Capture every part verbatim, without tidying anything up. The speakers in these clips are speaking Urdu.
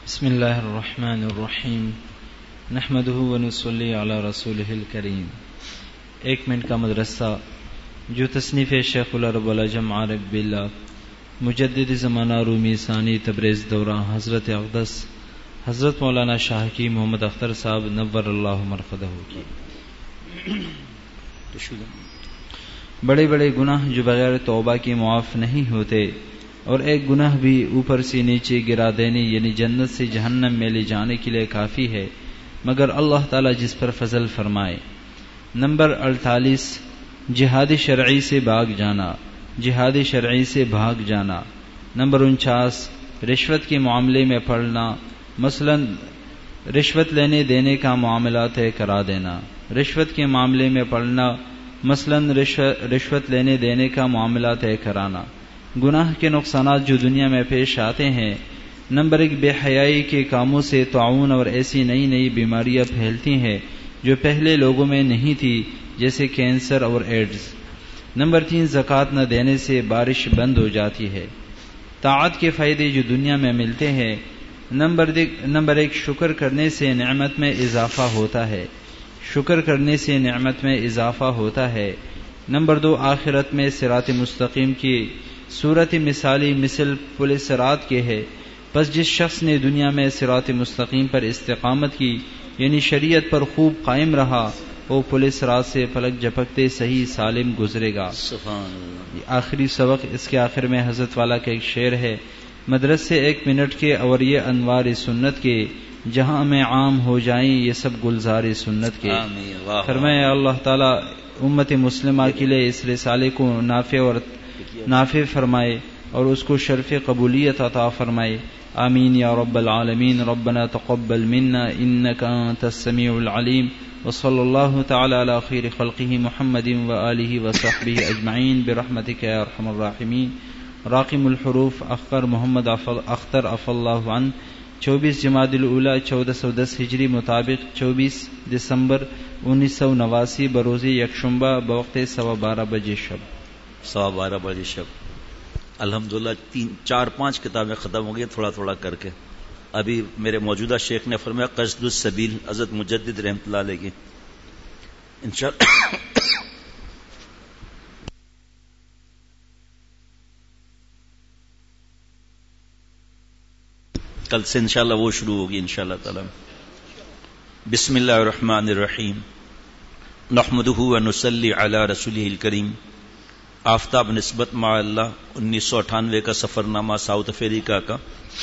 بسم اللہ الرحمن الرحیم نحمدہ ونصلی علی رسولہ الکریم. ایک منٹ کا مدرسہ جو تصنیف شیخ العرب العجم عارف باللہ مجدد زمانہ رومی ثانی تبریز دورہ حضرت اقدس حضرت مولانا شاہ کی محمد اختر صاحب نور اللہ مرقدہ کی. بڑے بڑے گناہ جو بغیر توبہ کی معاف نہیں ہوتے اور ایک گناہ بھی اوپر سے نیچے گرا دینے یعنی جنت سے جہنم میں لے جانے کے لیے کافی ہے مگر اللہ تعالی جس پر فضل فرمائے. نمبر اڑتالیس جہاد شرعی سے بھاگ جانا جہاد شرعی سے بھاگ جانا. نمبر انچاس رشوت کے معاملے میں پڑنا مثلا رشوت لینے دینے کا معاملہ طے کرا دینا. رشوت کے معاملے میں پڑنا مثلا رشوت لینے دینے کا معاملہ طے کرانا. گناہ کے نقصانات جو دنیا میں پیش آتے ہیں. نمبر ایک بے حیائی کے کاموں سے طاعون اور ایسی نئی نئی بیماریاں پھیلتی ہیں جو پہلے لوگوں میں نہیں تھی جیسے کینسر اور ایڈز. نمبر تین زکوٰۃ نہ دینے سے بارش بند ہو جاتی ہے. طاعت کے فائدے جو دنیا میں ملتے ہیں. نمبر نمبر ایک شکر کرنے سے نعمت میں اضافہ ہوتا ہے شکر کرنے سے نعمت میں اضافہ ہوتا ہے. نمبر دو آخرت میں صراط مستقیم کی صورت مثالی مثل پل صراط کے ہے. پس جس شخص نے دنیا میں صراط مستقیم پر استقامت کی یعنی شریعت پر خوب قائم رہا وہ پل صراط سے پلک جھپکتے صحیح سالم گزرے گا. سبحان اللہ. آخری سبق اس کے آخر میں حضرت والا کا ایک شعر ہے. مدرسے ایک منٹ کے اور یہ انوار سنت کے جہاں میں عام ہو جائیں یہ سب گلزار سنت کے. فرمائے اللہ تعالی امت مسلمہ کے لیے اس رسالے کو نافع اور نافع فرمائے اور اس کو شرف قبولیت عطا فرمائے. آمین یا رب العالمین. ربنا تقبل منا انک انت السمیع العلیم وصلی اللہ تعالی علی خیر خلقہ محمد وآلہ وصحبہ اجمعین برحمتک یا ارحم الراحمین. راقم الحروف اختر محمد اختر عفو اللہ عنہ. چوبیس جمادی الاولی چودہ سو دس ہجری مطابق چوبیس دسمبر انیس سو نواسی بروز یکشنبہ بوقت سوا بارہ بجے شب سوا بارہ بجے شب. الحمدللہ تین چار پانچ کتابیں ختم ہو گئی تھوڑا تھوڑا کر کے. ابھی میرے موجودہ شیخ نے فرمایا قصد السبیل حضرت مجدد رحمۃ اللہ علیہ کی انشاءاللہ کل سے انشاءاللہ وہ شروع ہوگی انشاءاللہ تعالی. بسم اللہ الرحمن الرحیم نحمدہ ونصلی علی رسولہ الکریم. آفتاب نسبت مع اللہ انیس سو اٹھانوے کا سفر نامہ ساؤتھ افریقہ کا.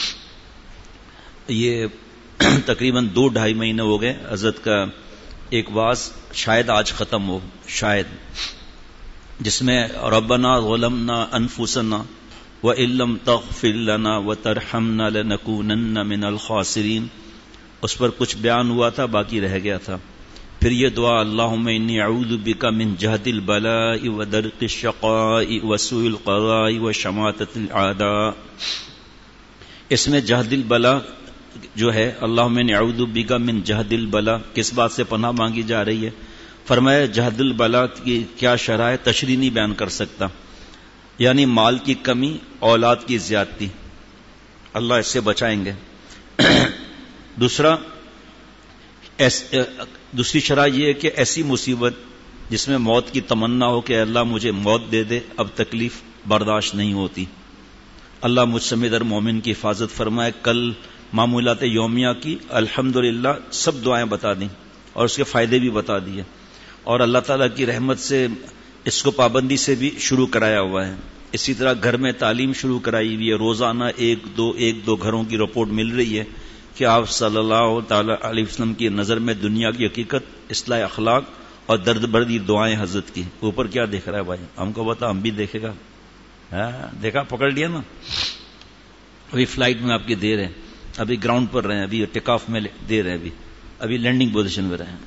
یہ تقریباً دو ڈھائی مہینے ہو گئے حضرت کا ایک واز شاید آج ختم ہو شاید جس میں ربنا ظلمنا انفسنا وَإِن لَّمْ تَغْفِرْ لَنَا وَتَرْحَمْنَا لَنَكُونَنَّ مِنَ الْخَاسِرِينَ. اس پر کچھ بیان ہوا تھا باقی رہ گیا تھا. پھر یہ دعا اللہم انی اعوذ بک من جہد البلاء ودرق الشقاء وسوء القضاء وشماتۃ الاعداء. اس میں جہد البلاء جو ہے اللہم انی اعوذ بک من جہد البلاء کس بات سے پناہ مانگی جا رہی ہے. فرمایا جہد البلاء کی کیا شرح ہے تشریح نہیں بیان کر سکتا یعنی مال کی کمی اولاد کی زیادتی اللہ اس سے بچائیں گے. دوسرا ایس دوسری شرح یہ ہے کہ ایسی مصیبت جس میں موت کی تمنا ہو کہ اللہ مجھے موت دے دے اب تکلیف برداشت نہیں ہوتی. اللہ مجھ سمیت ہر مومن کی حفاظت فرمائے. کل معمولات یومیہ کی الحمدللہ سب دعائیں بتا دیں اور اس کے فائدے بھی بتا دیے اور اللہ تعالیٰ کی رحمت سے اس کو پابندی سے بھی شروع کرایا ہوا ہے. اسی طرح گھر میں تعلیم شروع کرائی ہوئی ہے. روزانہ ایک دو ایک دو گھروں کی رپورٹ مل رہی ہے کہ آپ صلی اللہ تعالی علیہ وسلم کی نظر میں دنیا کی حقیقت اصلاح اخلاق اور درد بردی دعائیں حضرت کی. اوپر کیا دیکھ رہا ہے بھائی ہم کو بتا ہم بھی دیکھے گا. دیکھا پکڑ لیا نا. ابھی فلائٹ میں آپ کی دیر ہے ابھی گراؤنڈ پر رہے ابھی ٹیک آف میں دیر ہے ابھی ابھی لینڈنگ پوزیشن میں رہے.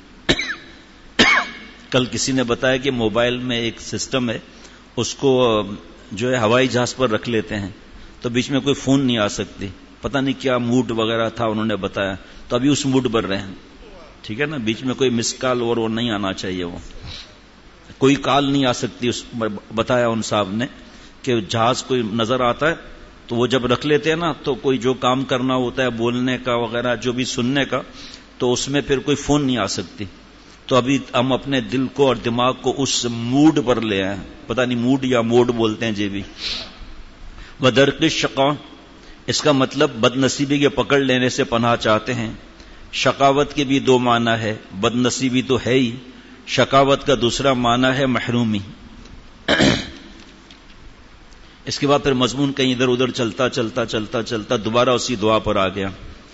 کل کسی نے بتایا کہ موبائل میں ایک سسٹم ہے اس کو جو ہے ہوائی جہاز پر رکھ لیتے ہیں تو بیچ میں کوئی فون نہیں آ سکتی. پتہ نہیں کیا موڈ وغیرہ تھا انہوں نے بتایا تو ابھی اس موڈ پر رہے. ٹھیک ہے نا. بیچ میں کوئی مس کال اور وہ نہیں آنا چاہیے. وہ کوئی کال نہیں آ سکتی. اس بتایا ان صاحب نے کہ جہاز کوئی نظر آتا ہے تو وہ جب رکھ لیتے ہیں نا تو کوئی جو کام کرنا ہوتا ہے بولنے کا وغیرہ جو بھی سننے کا تو اس میں پھر کوئی فون نہیں آ سکتی. تو ابھی ہم اپنے دل کو اور دماغ کو اس موڈ پر لے آئے, پتہ نہیں موڈ یا موڈ بولتے ہیں جی بھی. وَدَرْقِ الشَّقَاء اس کا مطلب بد نصیبی کے پکڑ لینے سے پناہ چاہتے ہیں. شقاوت کے بھی دو معنی ہے, بد نصیبی تو ہے ہی, شقاوت کا دوسرا معنی ہے محرومی. اس کے بعد پھر مضمون کہیں ادھر ادھر چلتا چلتا چلتا چلتا دوبارہ اسی دعا پر آ گیا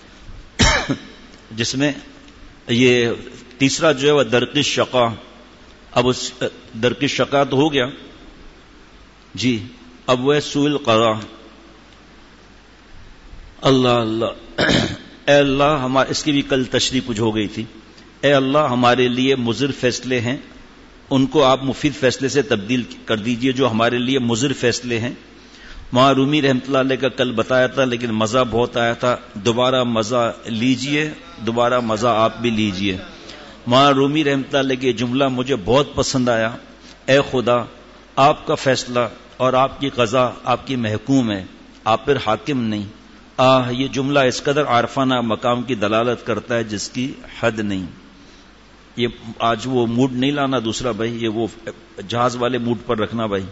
جس میں یہ تیسرا جو ہے وہ درق الشقاء. اب اس درق الشقاء تو ہو گیا جی, اب وہ سوء القضاء. اللہ اللہ اے اللہ ہمارے, اس کی بھی کل تشریح کچھ ہو گئی تھی. اے اللہ ہمارے لیے مضر فیصلے ہیں, ان کو آپ مفید فیصلے سے تبدیل کر دیجئے جو ہمارے لیے مضر فیصلے ہیں. وہاں رومی رحمۃ اللہ علیہ کا کل بتایا تھا لیکن مزہ بہت آیا تھا, دوبارہ مزہ لیجئے, دوبارہ مزہ آپ بھی لیجئے. وہاں رومی رحمۃ اللہ علیہ کے جملہ مجھے بہت پسند آیا, اے خدا آپ کا فیصلہ اور آپ کی قضا آپ کی محکوم ہے, آپ پر حاکم نہیں. آہ یہ جملہ اس قدر عارفانہ مقام کی دلالت کرتا ہے جس کی حد نہیں. یہ آج وہ موڈ نہیں لانا دوسرا بھائی, یہ وہ جہاز والے موڈ پر رکھنا بھائی.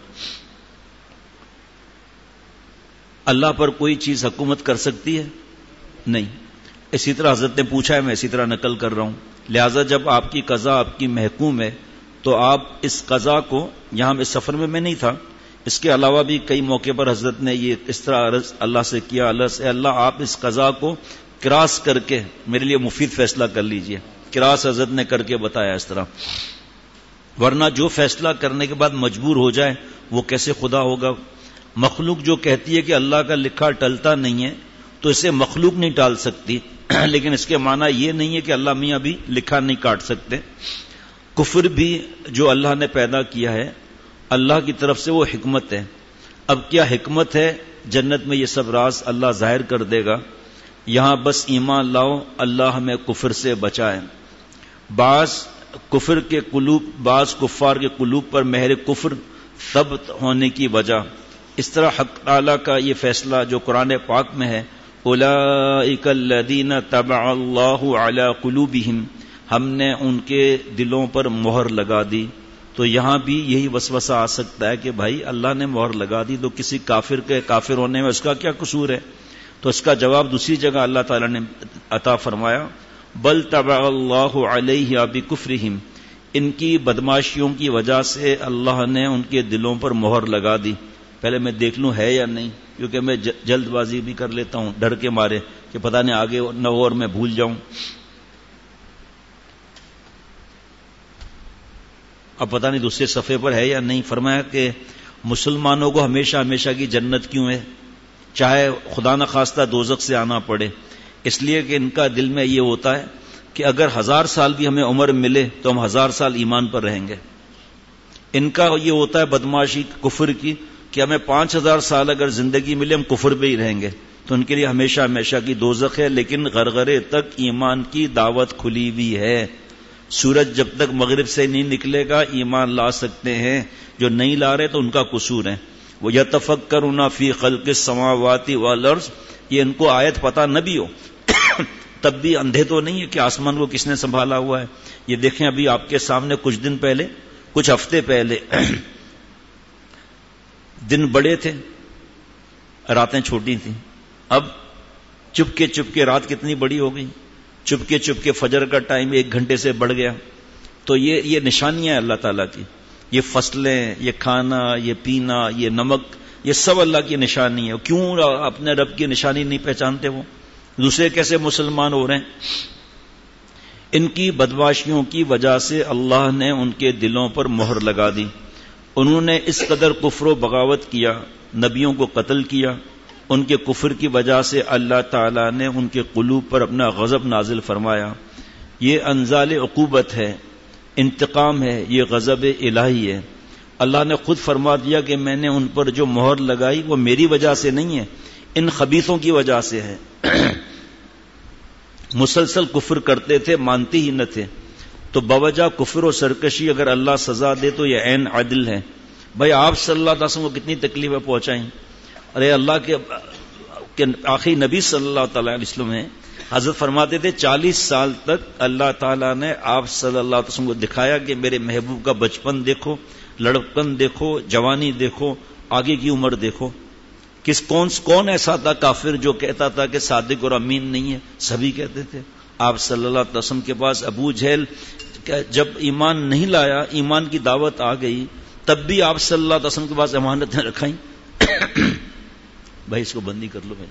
اللہ پر کوئی چیز حکومت کر سکتی ہے نہیں. اسی طرح حضرت نے پوچھا ہے, میں اسی طرح نقل کر رہا ہوں. لہذا جب آپ کی قضا آپ کی محکوم ہے تو آپ اس قضا کو, یہاں اس سفر میں میں نہیں تھا, اس کے علاوہ بھی کئی موقع پر حضرت نے یہ اس طرح عرض اللہ سے کیا, اللہ اے اللہ آپ اس قضا کو کراس کر کے میرے لیے مفید فیصلہ کر لیجئے. کراس حضرت نے کر کے بتایا اس طرح, ورنہ جو فیصلہ کرنے کے بعد مجبور ہو جائے وہ کیسے خدا ہوگا. مخلوق جو کہتی ہے کہ اللہ کا لکھا ٹلتا نہیں ہے تو اسے مخلوق نہیں ٹال سکتی, لیکن اس کے معنی یہ نہیں ہے کہ اللہ میاں بھی لکھا نہیں کاٹ سکتے. کفر بھی جو اللہ نے پیدا کیا ہے اللہ کی طرف سے وہ حکمت ہے. اب کیا حکمت ہے, جنت میں یہ سب راز اللہ ظاہر کر دے گا. یہاں بس ایمان لاؤ, اللہ ہمیں کفر سے بچائے. بعض کفر کے قلوب, بعض کفار کے قلوب پر مہر کفر ثبت ہونے کی وجہ, اس طرح حق تعالیٰ کا یہ فیصلہ جو قرآن پاک میں ہے, اولئک الذین طبع اللہ علی قلوبہم, ہم نے ان کے دلوں پر مہر لگا دی. تو یہاں بھی یہی وسوسہ آ سکتا ہے کہ بھائی اللہ نے مہر لگا دی تو کسی کافر کے کافر ہونے میں اس کا کیا قصور ہے. تو اس کا جواب دوسری جگہ اللہ تعالیٰ نے عطا فرمایا, بل طبع اللہ علیہ بکفرہم, ان کی بدماشیوں کی وجہ سے اللہ نے ان کے دلوں پر مہر لگا دی. پہلے میں دیکھ لوں ہے یا نہیں, کیونکہ میں جلد بازی بھی کر لیتا ہوں ڈر کے مارے کہ پتہ نہیں آگے نہ ہو اور میں بھول جاؤں. اب پتہ نہیں دوسرے صفحے پر ہے یا نہیں. فرمایا کہ مسلمانوں کو ہمیشہ ہمیشہ کی جنت کیوں ہے, چاہے خدا نخواستہ دوزخ سے آنا پڑے. اس لیے کہ ان کا دل میں یہ ہوتا ہے کہ اگر ہزار سال بھی ہمیں عمر ملے تو ہم ہزار سال ایمان پر رہیں گے. ان کا یہ ہوتا ہے بدماشی کفر کی کہ ہمیں پانچ ہزار سال اگر زندگی ملے ہم کفر پہ ہی رہیں گے. تو ان کے لیے ہمیشہ ہمیشہ کی دوزخ ہے, لیکن غرغرے تک ایمان کی دعوت کھلی ہوئی ہے. سورج جب تک مغرب سے نہیں نکلے گا ایمان لا سکتے ہیں, جو نہیں لا رہے تو ان کا قصور ہے. وہ یتفکرون فی خلق السماوات والارض, یہ ان کو آیت پتہ نہ بھی ہو تب بھی اندھے تو نہیں ہے کہ آسمان کو کس نے سنبھالا ہوا ہے. یہ دیکھیں ابھی آپ کے سامنے کچھ دن پہلے, کچھ ہفتے پہلے دن بڑے تھے, راتیں چھوٹی تھیں. اب چپکے چپکے رات کتنی بڑی ہو گئی, چپکے چپکے فجر کا ٹائم ایک گھنٹے سے بڑھ گیا. تو یہ یہ نشانیاں ہیں اللہ تعالیٰ کی. یہ فصلیں, یہ کھانا, یہ پینا, یہ نمک, یہ سب اللہ کی نشانی ہے. کیوں اپنے رب کی نشانی نہیں پہچانتے وہ, دوسرے کیسے مسلمان ہو رہے ہیں؟ ان کی بدماشیوں کی وجہ سے اللہ نے ان کے دلوں پر مہر لگا دی. انہوں نے اس قدر کفر و بغاوت کیا, نبیوں کو قتل کیا. ان کے کفر کی وجہ سے اللہ تعالیٰ نے ان کے قلوب پر اپنا غضب نازل فرمایا. یہ انزال عقوبت ہے, انتقام ہے, یہ غضب الہی ہے. اللہ نے خود فرما دیا کہ میں نے ان پر جو مہر لگائی وہ میری وجہ سے نہیں ہے, ان خبیثوں کی وجہ سے ہے. مسلسل کفر کرتے تھے, مانتے ہی نہ تھے. تو بوجہ کفر و سرکشی اگر اللہ سزا دے تو یہ عین عدل ہے. بھائی آپ صلی اللہ علیہ وسلم کو کتنی تکلیفیں پہنچائیں, ارے اللہ کے کہ آخری نبی صلی اللہ تعالی علیہ وسلم نے حضرت فرماتے تھے چالیس سال تک اللہ تعالیٰ نے آپ صلی اللہ علیہ وسلم کو دکھایا کہ میرے محبوب کا بچپن دیکھو، لڑکپن دیکھو، جوانی دیکھو، آگے کی عمر دیکھو. کس کون کون ایسا تھا کافر جو کہتا تھا کہ صادق اور امین نہیں ہے؟ سبھی کہتے تھے. آپ صلی اللہ علیہ وسلم کے پاس ابو جہل جب ایمان نہیں لایا، ایمان کی دعوت آ گئی، تب بھی آپ صلی اللہ علیہ وسلم کے پاس امانتیں رکھائیں. بھائی اس کو بندی کر لو بھائی.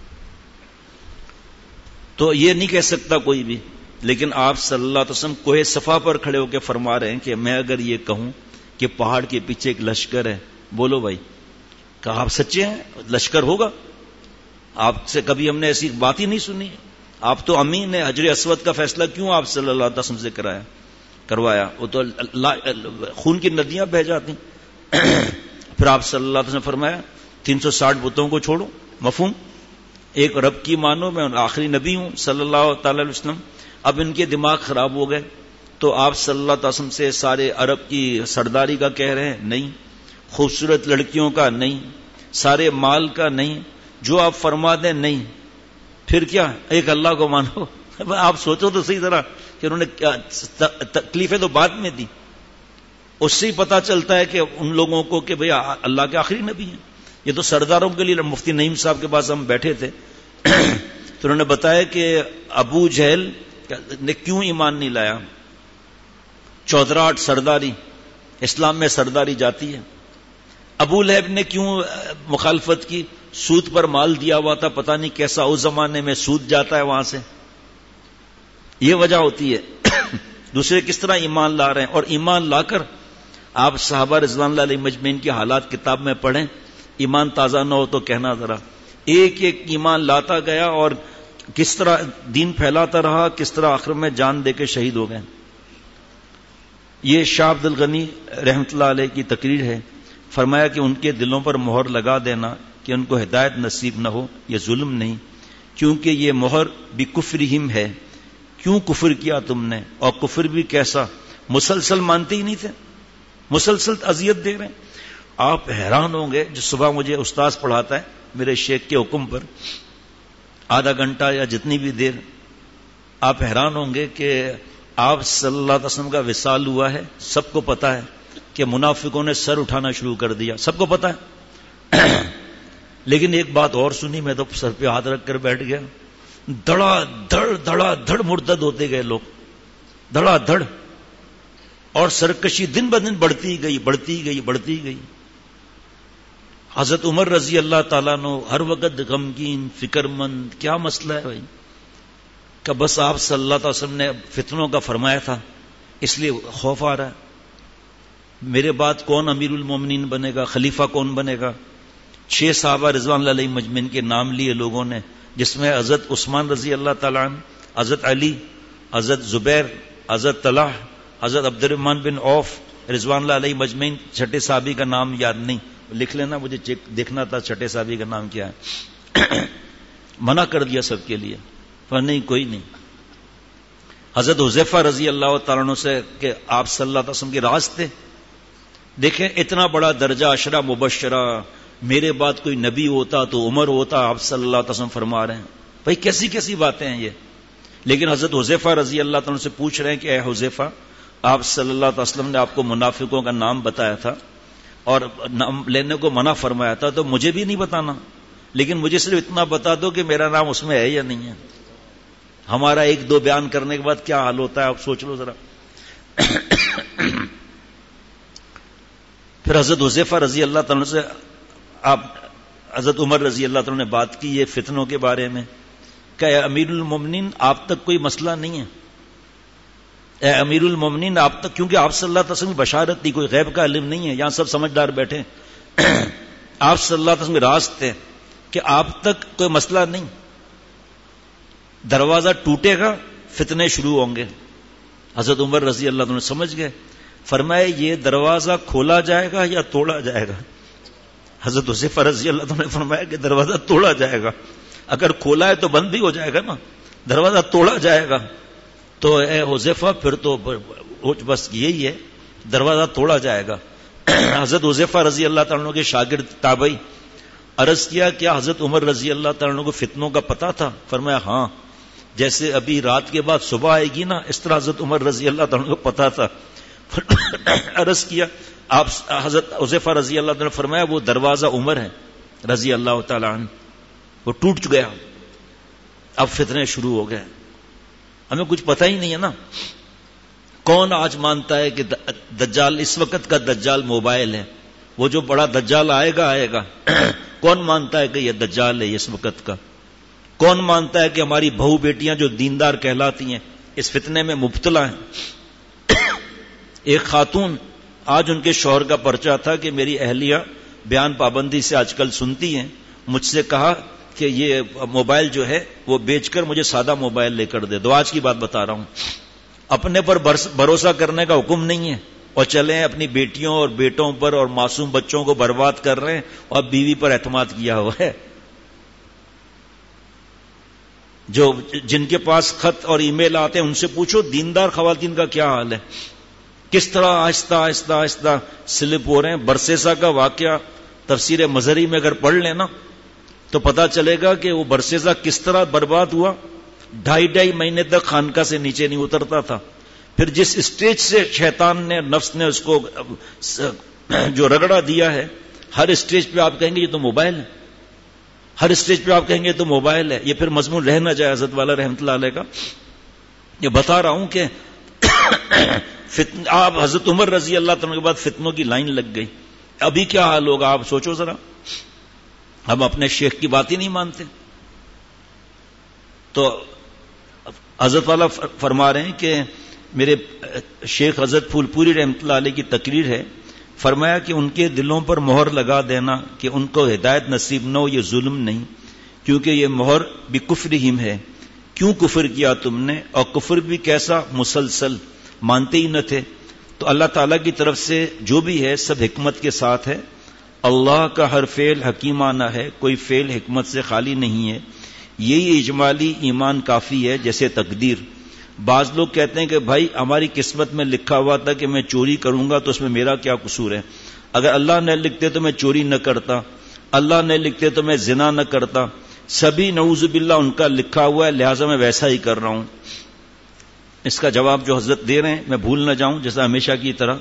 تو یہ نہیں کہہ سکتا کوئی بھی، لیکن آپ صلی اللہ علیہ وسلم کوہ صفا پر کھڑے ہو کے فرما رہے ہیں کہ میں اگر یہ کہوں کہ پہاڑ کے پیچھے ایک لشکر ہے، بولو بھائی، کہ آپ سچے ہیں لشکر ہوگا؟ آپ سے کبھی ہم نے ایسی بات ہی نہیں سنی. آپ تو امین ہیں. حجر اسود کا فیصلہ کیوں آپ صلی اللہ علیہ وسلم سے کرایا کروایا؟ وہ تو خون کی ندیاں بہہ جاتی. پھر آپ صلی اللہ علیہ وسلم نے فرمایا تین سو ساٹھ بتوں کو چھوڑو. مفہوم؟ ایک رب کی مانو، میں آخری نبی ہوں صلی اللہ تعالی علیہ وسلم. اب ان کے دماغ خراب ہو گئے تو آپ صلی اللہ علیہ وسلم سے سارے عرب کی سرداری کا کہہ رہے ہیں نہیں، خوبصورت لڑکیوں کا نہیں، سارے مال کا نہیں، جو آپ فرما دیں نہیں. پھر کیا؟ ایک اللہ کو مانو. آپ سوچو تو صحیح طرح کہ انہوں نے تکلیفیں تو بعد میں دی. اس سے ہی پتا چلتا ہے کہ ان لوگوں کو کہ بھئی اللہ کے آخری نبی ہیں. یہ تو سرداروں کے لیے. مفتی نعیم صاحب کے پاس ہم بیٹھے تھے تو انہوں نے بتایا کہ ابو جہل نے کیوں ایمان نہیں لایا. چودراہٹ سرداری، اسلام میں سرداری جاتی ہے. ابو لہب نے کیوں مخالفت کی؟ سود پر مال دیا ہوا تھا، پتہ نہیں کیسا اس زمانے میں سود جاتا ہے وہاں سے. یہ وجہ ہوتی ہے. دوسرے کس طرح ایمان لا رہے ہیں. اور ایمان لا کر آپ صحابہ رضوان اللہ علیہ مجمعین کی حالات کتاب میں پڑھیں. ایمان تازہ نہ ہو تو کہنا ذرا. ایک ایک ایمان لاتا گیا اور کس طرح دین پھیلاتا رہا، کس طرح آخر میں جان دے کے شہید ہو گئے. یہ شاہ عبد الغنی رحمت اللہ علیہ کی تقریر ہے. فرمایا کہ ان کے دلوں پر مہر لگا دینا کہ ان کو ہدایت نصیب نہ ہو، یہ ظلم نہیں، کیونکہ یہ مہر بھی کفرہم ہے. کیوں کفر کیا تم نے؟ اور کفر بھی کیسا؟ مسلسل مانتے ہی نہیں تھے، مسلسل اذیت دے رہے ہیں. آپ حیران ہوں گے. جو صبح مجھے استاذ پڑھاتا ہے میرے شیخ کے حکم پر آدھا گھنٹہ یا جتنی بھی دیر، آپ حیران ہوں گے کہ آپ صلی اللہ علیہ وسلم کا وصال ہوا ہے. سب کو پتا ہے کہ منافقوں نے سر اٹھانا شروع کر دیا، سب کو پتا ہے. لیکن ایک بات اور سنی، میں تو سر پہ ہاتھ رکھ کر بیٹھ گیا. دڑا دھڑ دڑا دھڑ مرتد ہوتے گئے لوگ، دڑا دھڑ. اور سرکشی دن بدن بڑھتی گئی بڑھتی گئی بڑھتی گئی. حضرت عمر رضی اللہ تعالیٰ نے ہر وقت غمگین فکر مند. کیا مسئلہ ہے بھائی؟ کہ بس آپ صلی اللہ علیہ وسلم نے فتنوں کا فرمایا تھا، اس لیے خوف آ رہا ہے. میرے بعد کون امیر المومنین بنے گا، خلیفہ کون بنے گا؟ چھ صحابہ رضوان اللہ علیہ مجمعین کے نام لیے لوگوں نے، جس میں حضرت عثمان رضی اللہ تعالیٰ عنہ، حضرت علی، حضرت زبیر، حضرت طلحہ، حضرت عبد الرحمن بن عوف رضوان اللہ علیہ مجمعین. چھٹے صحابی کا نام یاد نہیں، لکھ لینا، مجھے چیک دیکھنا تھا چھٹے صحابی کا نام کیا ہے. منع کر دیا سب کے لیے، پر نہیں کوئی نہیں. حضرت حذیفہ رضی اللہ تعالیٰ عنہ سے کہ آپ صلی اللہ علیہ وسلم کے راز تھے. دیکھیں اتنا بڑا درجہ، عشرہ مبشرہ. میرے بعد کوئی نبی ہوتا تو عمر ہوتا، آپ صلی اللہ علیہ وسلم فرما رہے ہیں. بھائی کیسی کیسی باتیں ہیں یہ. لیکن حضرت حذیفہ رضی اللہ تعالیٰ سے پوچھ رہے ہیں کہ اے حذیفہ، آپ صلی اللہ علیہ وسلم نے آپ کو منافقوں کا نام بتایا تھا اور نام لینے کو منع فرمایا تھا، تو مجھے بھی نہیں بتانا، لیکن مجھے صرف اتنا بتا دو کہ میرا نام اس میں ہے یا نہیں ہے. ہمارا ایک دو بیان کرنے کے بعد کیا حال ہوتا ہے آپ سوچ لو ذرا. پھر حضرت حذیفہ رضی اللہ تعالیٰ سے آپ حضرت عمر رضی اللہ تعالیٰ نے بات کی یہ فتنوں کے بارے میں کہ اے امیر المومنین آپ تک کوئی مسئلہ نہیں ہے. اے امیر المومنین آپ تک، کیونکہ آپ صلی اللہ علیہ وسلم کی بشارت تھی، کوئی غیب کا علم نہیں ہے. یہاں سب سمجھدار بیٹھے. آپ صلی اللہ علیہ وسلم کے راز تھے کہ آپ تک کوئی مسئلہ نہیں. دروازہ ٹوٹے گا، فتنے شروع ہوں گے. حضرت عمر رضی اللہ عنہ سمجھ گئے. فرمائے یہ دروازہ کھولا جائے گا یا توڑا جائے گا؟ حضرت حذیفہ رضی اللہ عنہ نے فرمایا کہ دروازہ توڑا جائے گا. اگر کھولا ہے تو بند بھی ہو جائے گا نا، دروازہ توڑا جائے گا. تو اے حذیفہ پھر تو بس یہی ہے، دروازہ توڑا جائے گا. حضرت حذیفہ رضی اللہ تعالیٰ عنہ کے شاگرد تابعی عرض کیا کیا حضرت عمر رضی اللہ تعالیٰ عنہ کو فتنوں کا پتہ تھا؟ فرمایا ہاں، جیسے ابھی رات کے بعد صبح آئے گی نا، اس طرح حضرت عمر رضی اللہ تعالیٰ عنہ کو پتہ تھا. عرض کیا آپ حضرت حذیفہ رضی اللہ تعالیٰ عنہ فرمایا وہ دروازہ عمر ہے رضی اللہ تعالیٰ عنہ، وہ ٹوٹ گیا، اب فتنے شروع ہو گئے. ہمیں کچھ پتہ ہی نہیں ہے نا. کون آج مانتا ہے کہ دجال اس وقت کا دجال موبائل ہے؟ وہ جو بڑا دجال آئے گا آئے گا. کون مانتا ہے کہ یہ دجال ہے اس وقت کا؟ کون مانتا ہے کہ ہماری بہو بیٹیاں جو دیندار کہلاتی ہیں اس فتنے میں مبتلا ہیں؟ ایک خاتون آج ان کے شوہر کا پرچہ تھا کہ میری اہلیہ بیان پابندی سے آج کل سنتی ہیں، مجھ سے کہا کہ یہ موبائل جو ہے وہ بیچ کر مجھے سادہ موبائل لے کر دے دو. آج کی بات بتا رہا ہوں. اپنے پر بھروسہ کرنے کا حکم نہیں ہے اور چلیں اپنی بیٹیوں اور بیٹوں پر اور معصوم بچوں کو برباد کر رہے ہیں اور بیوی پر اعتماد کیا ہوا ہے. جو جن کے پاس خط اور ای میل آتے ہیں ان سے پوچھو دیندار خواتین کا کیا حال ہے، کس طرح آہستہ آہستہ آہستہ سلپ ہو رہے ہیں. برسیسا کا واقعہ تفسیر مظہری میں اگر پڑھ لیں نا تو پتا چلے گا کہ وہ برسیسا کس طرح برباد ہوا. ڈھائی ڈھائی مہینے تک خانقاہ سے نیچے نہیں اترتا تھا. پھر جس اسٹیج سے شیطان نے نفس نے اس کو جو رگڑا دیا ہے، ہر اسٹیج پہ آپ کہیں گے یہ تو موبائل ہے، ہر اسٹیج پہ آپ کہیں گے تو موبائل ہے. یہ پھر مضمون رہ نہ جائے حضرت والا رحمت اللہ علیہ کا. یہ بتا رہا ہوں کہ آپ حضرت عمر رضی اللہ تعالیٰ کے بعد فتنوں کی لائن لگ گئی. ابھی کیا حال ہوگا آپ سوچو ذرا. ہم اپنے شیخ کی بات ہی نہیں مانتے. تو حضرت والا فرما رہے ہیں کہ میرے شیخ حضرت پھول پوری رحمت اللہ علیہ کی تقریر ہے. فرمایا کہ ان کے دلوں پر مہر لگا دینا کہ ان کو ہدایت نصیب نہ ہو یہ ظلم نہیں، کیونکہ یہ مہر بھی کفرہم ہے. کیوں کفر کیا تم نے؟ اور کفر بھی کیسا مسلسل، مانتے ہی نہ تھے. تو اللہ تعالیٰ کی طرف سے جو بھی ہے سب حکمت کے ساتھ ہے. اللہ کا ہر فعل حکیمانہ ہے، کوئی فعل حکمت سے خالی نہیں ہے. یہی اجمالی ایمان کافی ہے. جیسے تقدیر، بعض لوگ کہتے ہیں کہ بھائی ہماری قسمت میں لکھا ہوا تھا کہ میں چوری کروں گا تو اس میں میرا کیا قصور ہے؟ اگر اللہ نے لکھتے تو میں چوری نہ کرتا، اللہ نے لکھتے تو میں زنا نہ کرتا. سبھی نعوذ باللہ ان کا لکھا ہوا ہے، لہٰذا میں ویسا ہی کر رہا ہوں. اس کا جواب جو حضرت دے رہے ہیں میں بھول نہ جاؤں جیسا ہمیشہ کی طرح.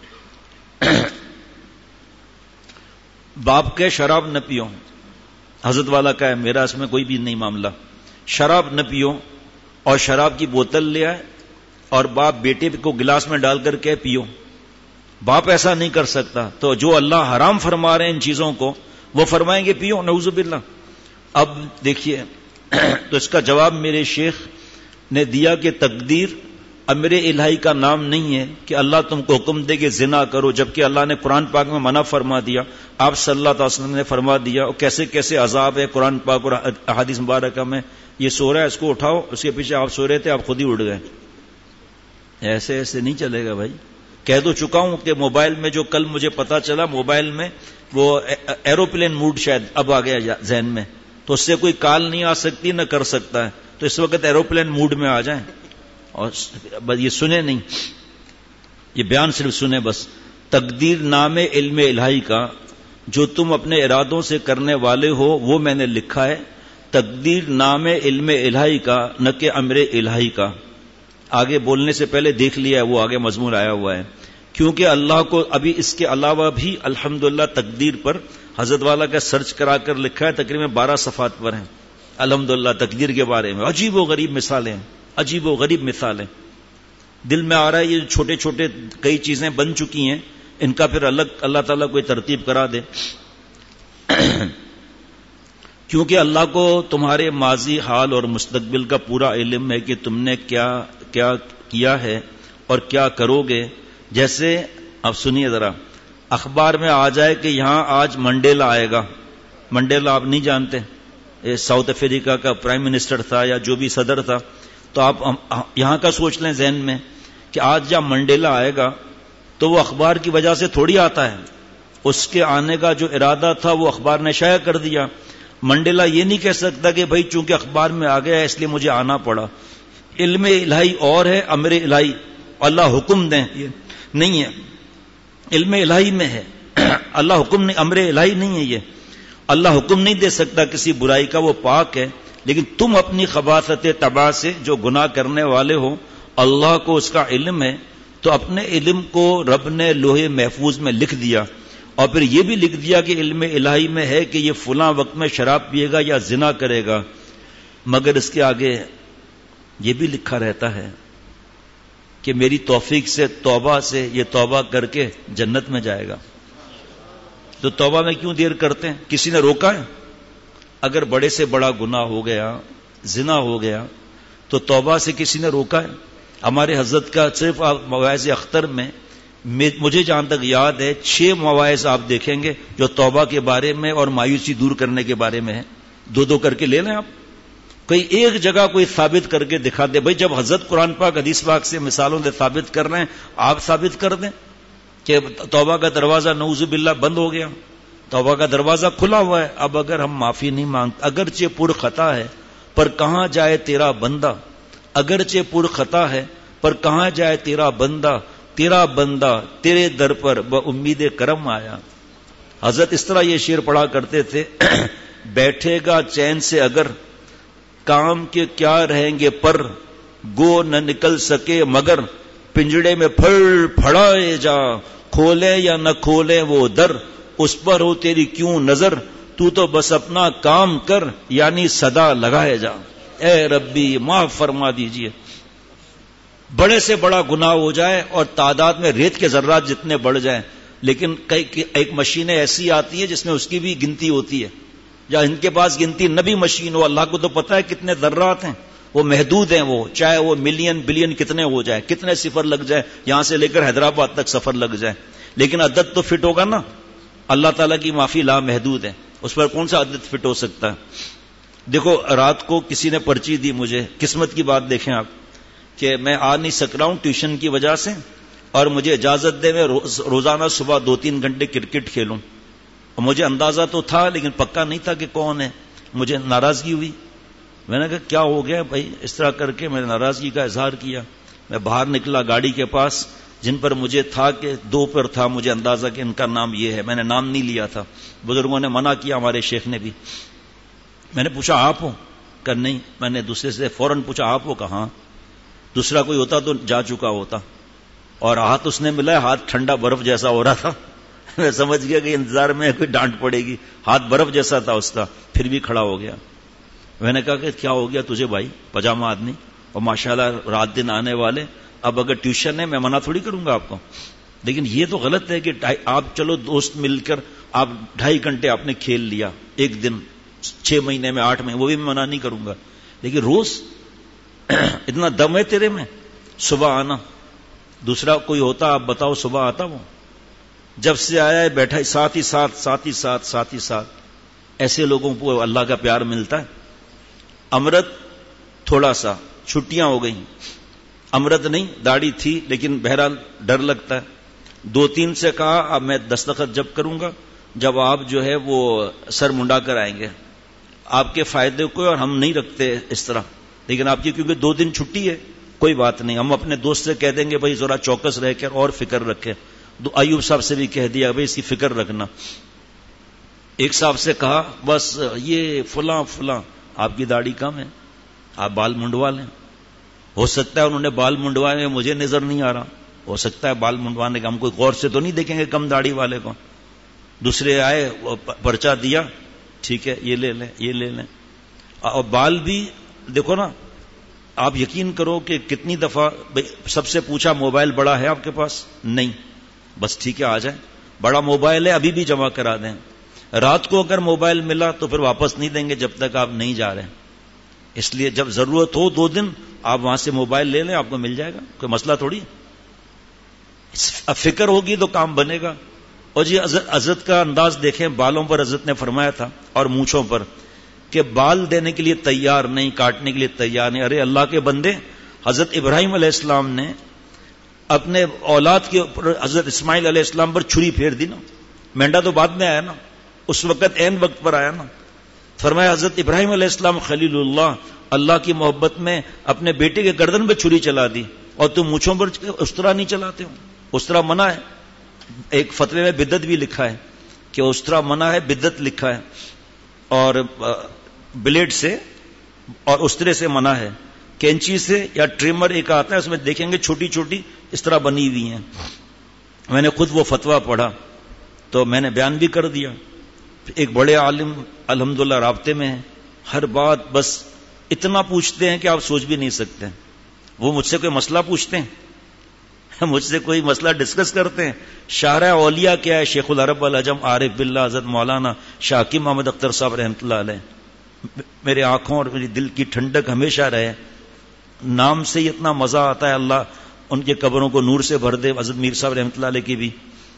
باپ کے شراب نہ پیو، حضرت والا کا ہے، میرا اس میں کوئی بھی نہیں معاملہ. شراب نہ پیو اور شراب کی بوتل لے آئے اور باپ بیٹے کو گلاس میں ڈال کر کے پیو. باپ ایسا نہیں کر سکتا. تو جو اللہ حرام فرما رہے ہیں ان چیزوں کو وہ فرمائیں گے پیو، نعوذ باللہ. اب دیکھیے تو اس کا جواب میرے شیخ نے دیا کہ تقدیر امر الہی کا نام نہیں ہے کہ اللہ تم کو حکم دے کہ زنا کرو، جبکہ اللہ نے قرآن پاک میں منع فرما دیا، آپ صلی اللہ علیہ وسلم نے فرما دیا. اور کیسے کیسے عذاب ہے قرآن پاک اور احادیث مبارکہ میں. یہ سو رہا ہے اس کو اٹھاؤ، اس کے پیچھے آپ سو رہے تھے آپ خود ہی اٹھ گئے. ایسے ایسے نہیں چلے گا بھائی. کہہ دو چکا ہوں کہ موبائل میں جو کل مجھے پتا چلا، موبائل میں وہ ایروپلین موڈ شاید اب آ گیا ذہن میں، تو اس سے کوئی کال نہیں آ سکتی نہ کر سکتا ہے. تو اس وقت ایروپلین موڈ میں آ جائیں اور بس یہ سنیں نہیں، یہ بیان صرف سنیں بس. تقدیر نام علم الہی کا جو تم اپنے ارادوں سے کرنے والے ہو وہ میں نے لکھا ہے. تقدیر نام علم الہی کا نہ کہ امر الہی کا. آگے بولنے سے پہلے دیکھ لیا ہے وہ آگے مضمون آیا ہوا ہے، کیونکہ اللہ کو ابھی اس کے علاوہ بھی الحمدللہ تقدیر پر حضرت والا کا سرچ کرا کر لکھا ہے، تقریباً بارہ صفحات پر ہیں الحمدللہ تقدیر کے بارے میں. عجیب و غریب مثالیں ہیں، عجیب و غریب مثالیں. دل میں آ رہا ہے یہ چھوٹے چھوٹے کئی چیزیں بن چکی ہیں، ان کا پھر الگ اللہ تعالیٰ کوئی ترتیب کرا دے. کیونکہ اللہ کو تمہارے ماضی حال اور مستقبل کا پورا علم ہے کہ تم نے کیا کیا کیا ہے اور کیا کرو گے. جیسے اب سنیے ذرا، اخبار میں آ جائے کہ یہاں آج منڈیلا آئے گا. منڈیلا آپ نہیں جانتے، ساؤتھ افریقہ کا پرائم منسٹر تھا یا جو بھی صدر تھا. تو آپ یہاں کا سوچ لیں ذہن میں کہ آج جب منڈیلا آئے گا تو وہ اخبار کی وجہ سے تھوڑی آتا ہے، اس کے آنے کا جو ارادہ تھا وہ اخبار نے شائع کر دیا. منڈیلا یہ نہیں کہہ سکتا کہ بھائی چونکہ اخبار میں آ گیا ہے اس لیے مجھے آنا پڑا. علم الہی اور ہے، امر الہی اللہ حکم دیں یہ نہیں ہے. علم الہی میں ہے، اللہ حکم نہیں، امر الہی نہیں ہے یہ. اللہ حکم نہیں دے سکتا کسی برائی کا، وہ پاک ہے، لیکن تم اپنی خباثت طبع سے جو گناہ کرنے والے ہو، اللہ کو اس کا علم ہے، تو اپنے علم کو رب نے لوح محفوظ میں لکھ دیا، اور پھر یہ بھی لکھ دیا کہ علم الہی میں ہے کہ یہ فلاں وقت میں شراب پیے گا یا زنا کرے گا، مگر اس کے آگے یہ بھی لکھا رہتا ہے کہ میری توفیق سے توبہ سے یہ توبہ کر کے جنت میں جائے گا۔ تو توبہ میں کیوں دیر کرتے ہیں؟ کسی نے روکا ہے؟ اگر بڑے سے بڑا گناہ ہو گیا، زنا ہو گیا، تو توبہ سے کسی نے روکا ہے؟ ہمارے حضرت کا صرف مواعظ اختر میں مجھے جہاں تک یاد ہے چھ مواعظ آپ دیکھیں گے جو توبہ کے بارے میں اور مایوسی دور کرنے کے بارے میں ہے، دو دو کر کے لے لیں آپ، کوئی ایک جگہ کوئی ثابت کر کے دکھا دے۔ بھائی جب حضرت قرآن پاک حدیث پاک سے مثالوں سے ثابت کر رہے ہیں، آپ ثابت کر دیں کہ توبہ کا دروازہ نعوذ باللہ بند ہو گیا، توبہ کا دروازہ کھلا ہوا ہے، اب اگر ہم معافی نہیں مانگتے، اگرچہ پر خطا ہے پر کہاں جائے تیرا بندہ، اگرچہ پر خطا ہے پر کہاں جائے تیرا بندہ، تیرا بندہ تیرے در پر بامید کرم آیا۔ حضرت اس طرح یہ شعر پڑھا کرتے تھے، بیٹھے گا چین سے اگر کام کے کیا رہیں گے پر، گو نہ نکل سکے مگر پنجڑے میں پھڑ پھڑائے جا، کھولے یا نہ کھولے وہ در، اس پر ہو تیری کیوں نظر، تو تو بس اپنا کام کر یعنی صدا لگائے جا۔ اے ربی معاف فرما دیجئے۔ بڑے سے بڑا گناہ ہو جائے اور تعداد میں ریت کے ذرات جتنے بڑھ جائیں، لیکن کئی ایک مشینیں ایسی آتی ہے جس میں اس کی بھی گنتی ہوتی ہے، یا ان کے پاس گنتی نہ بھی مشین ہو، اللہ کو تو پتا ہے کتنے ذرات ہیں، وہ محدود ہیں، وہ چاہے وہ ملین بلین کتنے ہو جائے، کتنے صفر لگ جائے، یہاں سے لے کر حیدرآباد تک سفر لگ جائے، لیکن عدد تو فٹ ہوگا نا۔ اللہ تعالیٰ کی معافی لا محدود ہے، اس پر کون سا عدد فٹ ہو سکتا ہے؟ دیکھو رات کو کسی نے پرچی دی مجھے، قسمت کی بات دیکھیں آپ کہ میں آ نہیں سک رہا ہوں ٹیوشن کی وجہ سے، اور مجھے اجازت دے میں روز روزانہ صبح دو تین گھنٹے کرکٹ کھیلوں، اور مجھے اندازہ تو تھا لیکن پکا نہیں تھا کہ کون ہے۔ مجھے ناراضگی ہوئی، میں نے کہا کیا ہو گیا بھائی، اس طرح کر کے میں نے ناراضگی کا اظہار کیا۔ میں باہر نکلا گاڑی کے پاس، جن پر مجھے تھا کہ دو پر تھا مجھے اندازہ کہ ان کا نام یہ ہے، میں نے نام نہیں لیا تھا، بزرگوں نے منع کیا، ہمارے شیخ نے بھی۔ میں نے پوچھا آپ ہو؟ کہ نہیں۔ میں نے دوسرے سے فوراً پوچھا آپ ہو؟ کہاں؟ دوسرا کوئی ہوتا تو جا چکا ہوتا، اور ہاتھ اس نے ملا، ہاتھ ٹھنڈا برف جیسا ہو رہا تھا، میں سمجھ گیا کہ انتظار میں کوئی ڈانٹ پڑے گی، ہاتھ برف جیسا تھا اس کا، پھر بھی کھڑا ہو گیا۔ میں نے کہا کہ کیا ہو گیا تجھے بھائی، پاجامہ آدمی، اور ماشاءاللہ رات دن آنے والے، اب اگر ٹیوشن ہے میں منع تھوڑی کروں گا آپ کو، لیکن یہ تو غلط ہے کہ آپ چلو دوست مل کر آپ ڈھائی گھنٹے آپ نے کھیل لیا ایک دن، چھ مہینے میں آٹھ مہینے، وہ بھی میں منع نہیں کروں گا، لیکن روز اتنا دم ہے تیرے میں صبح آنا؟ دوسرا کوئی ہوتا آپ بتاؤ صبح آتا وہ؟ جب سے آیا ہے بیٹھا ساتھ ہی ساتھ ساتھ ہی ساتھ ساتھ ہی ساتھ، ایسے لوگوں کو اللہ کا پیار ملتا ہے۔ امرت تھوڑا سا چھٹیاں ہو گئی، امرت نہیں داڑھی تھی لیکن بہرحال ڈر لگتا ہے، دو تین سے کہا اب میں دستخط جب کروں گا جب آپ جو ہے وہ سر منڈا کر آئیں گے، آپ کے فائدے کو، اور ہم نہیں رکھتے اس طرح، لیکن آپ کی کیونکہ دو دن چھٹی ہے کوئی بات نہیں، ہم اپنے دوست سے کہہ دیں گے بھائی ذرا چوکس رہ کر اور فکر رکھے۔ ایوب صاحب سے بھی کہہ دیا بھائی اس کی فکر رکھنا۔ ایک صاحب سے کہا بس یہ فلاں فلاں، آپ کی داڑھی کم ہے، آپ بال منڈوا لیں۔ ہو سکتا ہے انہوں نے بال منڈوائے مجھے نظر نہیں آ رہا، ہو سکتا ہے بال منڈوانے کا ہم کوئی غور سے تو نہیں دیکھیں گے کم داڑھی والے کو۔ دوسرے آئے پرچہ دیا، ٹھیک ہے یہ لے لیں یہ لے لیں، اور بال بھی دیکھو نا، آپ یقین کرو کہ کتنی دفعہ سب سے پوچھا موبائل بڑا ہے آپ کے پاس؟ نہیں، بس ٹھیک ہے آ جائیں، بڑا موبائل ہے ابھی بھی جمع کرا دیں۔ رات کو اگر موبائل ملا تو پھر واپس نہیں دیں گے جب تک آپ نہیں جا رہے، اس لیے جب ضرورت ہو دو دن آپ وہاں سے موبائل لے لیں، آپ کو مل جائے گا، کوئی مسئلہ تھوڑی۔ اب فکر ہوگی تو کام بنے گا۔ اور جی حضرت کا انداز دیکھیں، بالوں پر حضرت نے فرمایا تھا اور مونچھوں پر کہ بال دینے کے لیے تیار نہیں، کاٹنے کے لیے تیار نہیں۔ ارے اللہ کے بندے، حضرت ابراہیم علیہ السلام نے اپنے اولاد کے اوپر حضرت اسماعیل علیہ السلام پر چھری پھیر دی نا، مینڈا تو بعد میں آیا نا، اس وقت عین وقت پر آیا نا۔ فرمایا حضرت ابراہیم علیہ السلام خلیل اللہ، اللہ کی محبت میں اپنے بیٹے کے گردن پہ چھری چلا دی، اور تم مونچھوں پر اس طرح نہیں چلاتے ہو، اس طرح منع ہے۔ ایک فتوے میں بدعت بھی لکھا ہے کہ اس طرح منع ہے، بدعت لکھا ہے۔ اور بلیڈ سے اور استرے سے منع ہے. کینچی سے یا ٹریمر ایک آتا ہے, اس میں دیکھیں گے چھوٹی چھوٹی اس طرح بنی ہوئی ہیں. میں نے خود وہ فتویٰ پڑھا تو میں نے بیان بھی کر دیا. ایک بڑے عالم الحمدللہ رابطے میں ہیں, ہر بات بس اتنا پوچھتے ہیں کہ آپ سوچ بھی نہیں سکتے. وہ مجھ سے کوئی مسئلہ پوچھتے ہیں, مجھ سے کوئی مسئلہ ڈسکس کرتے ہیں. شارع اولیاء کیا ہے؟ شیخ العرب العجم عارف باللہ حضرت مولانا شاہ حکیم محمد اختر صاحب رحمۃ اللہ علیہ. میرے آنکھوں اور میری دل کی ٹھنڈک ہمیشہ رہے. نام سے ہی اتنا مزہ آتا ہے, اللہ ان کے قبروں کو نور سے بھر دے. حضرت میر صاحب رحمۃ اللہ علیہ کی بھی.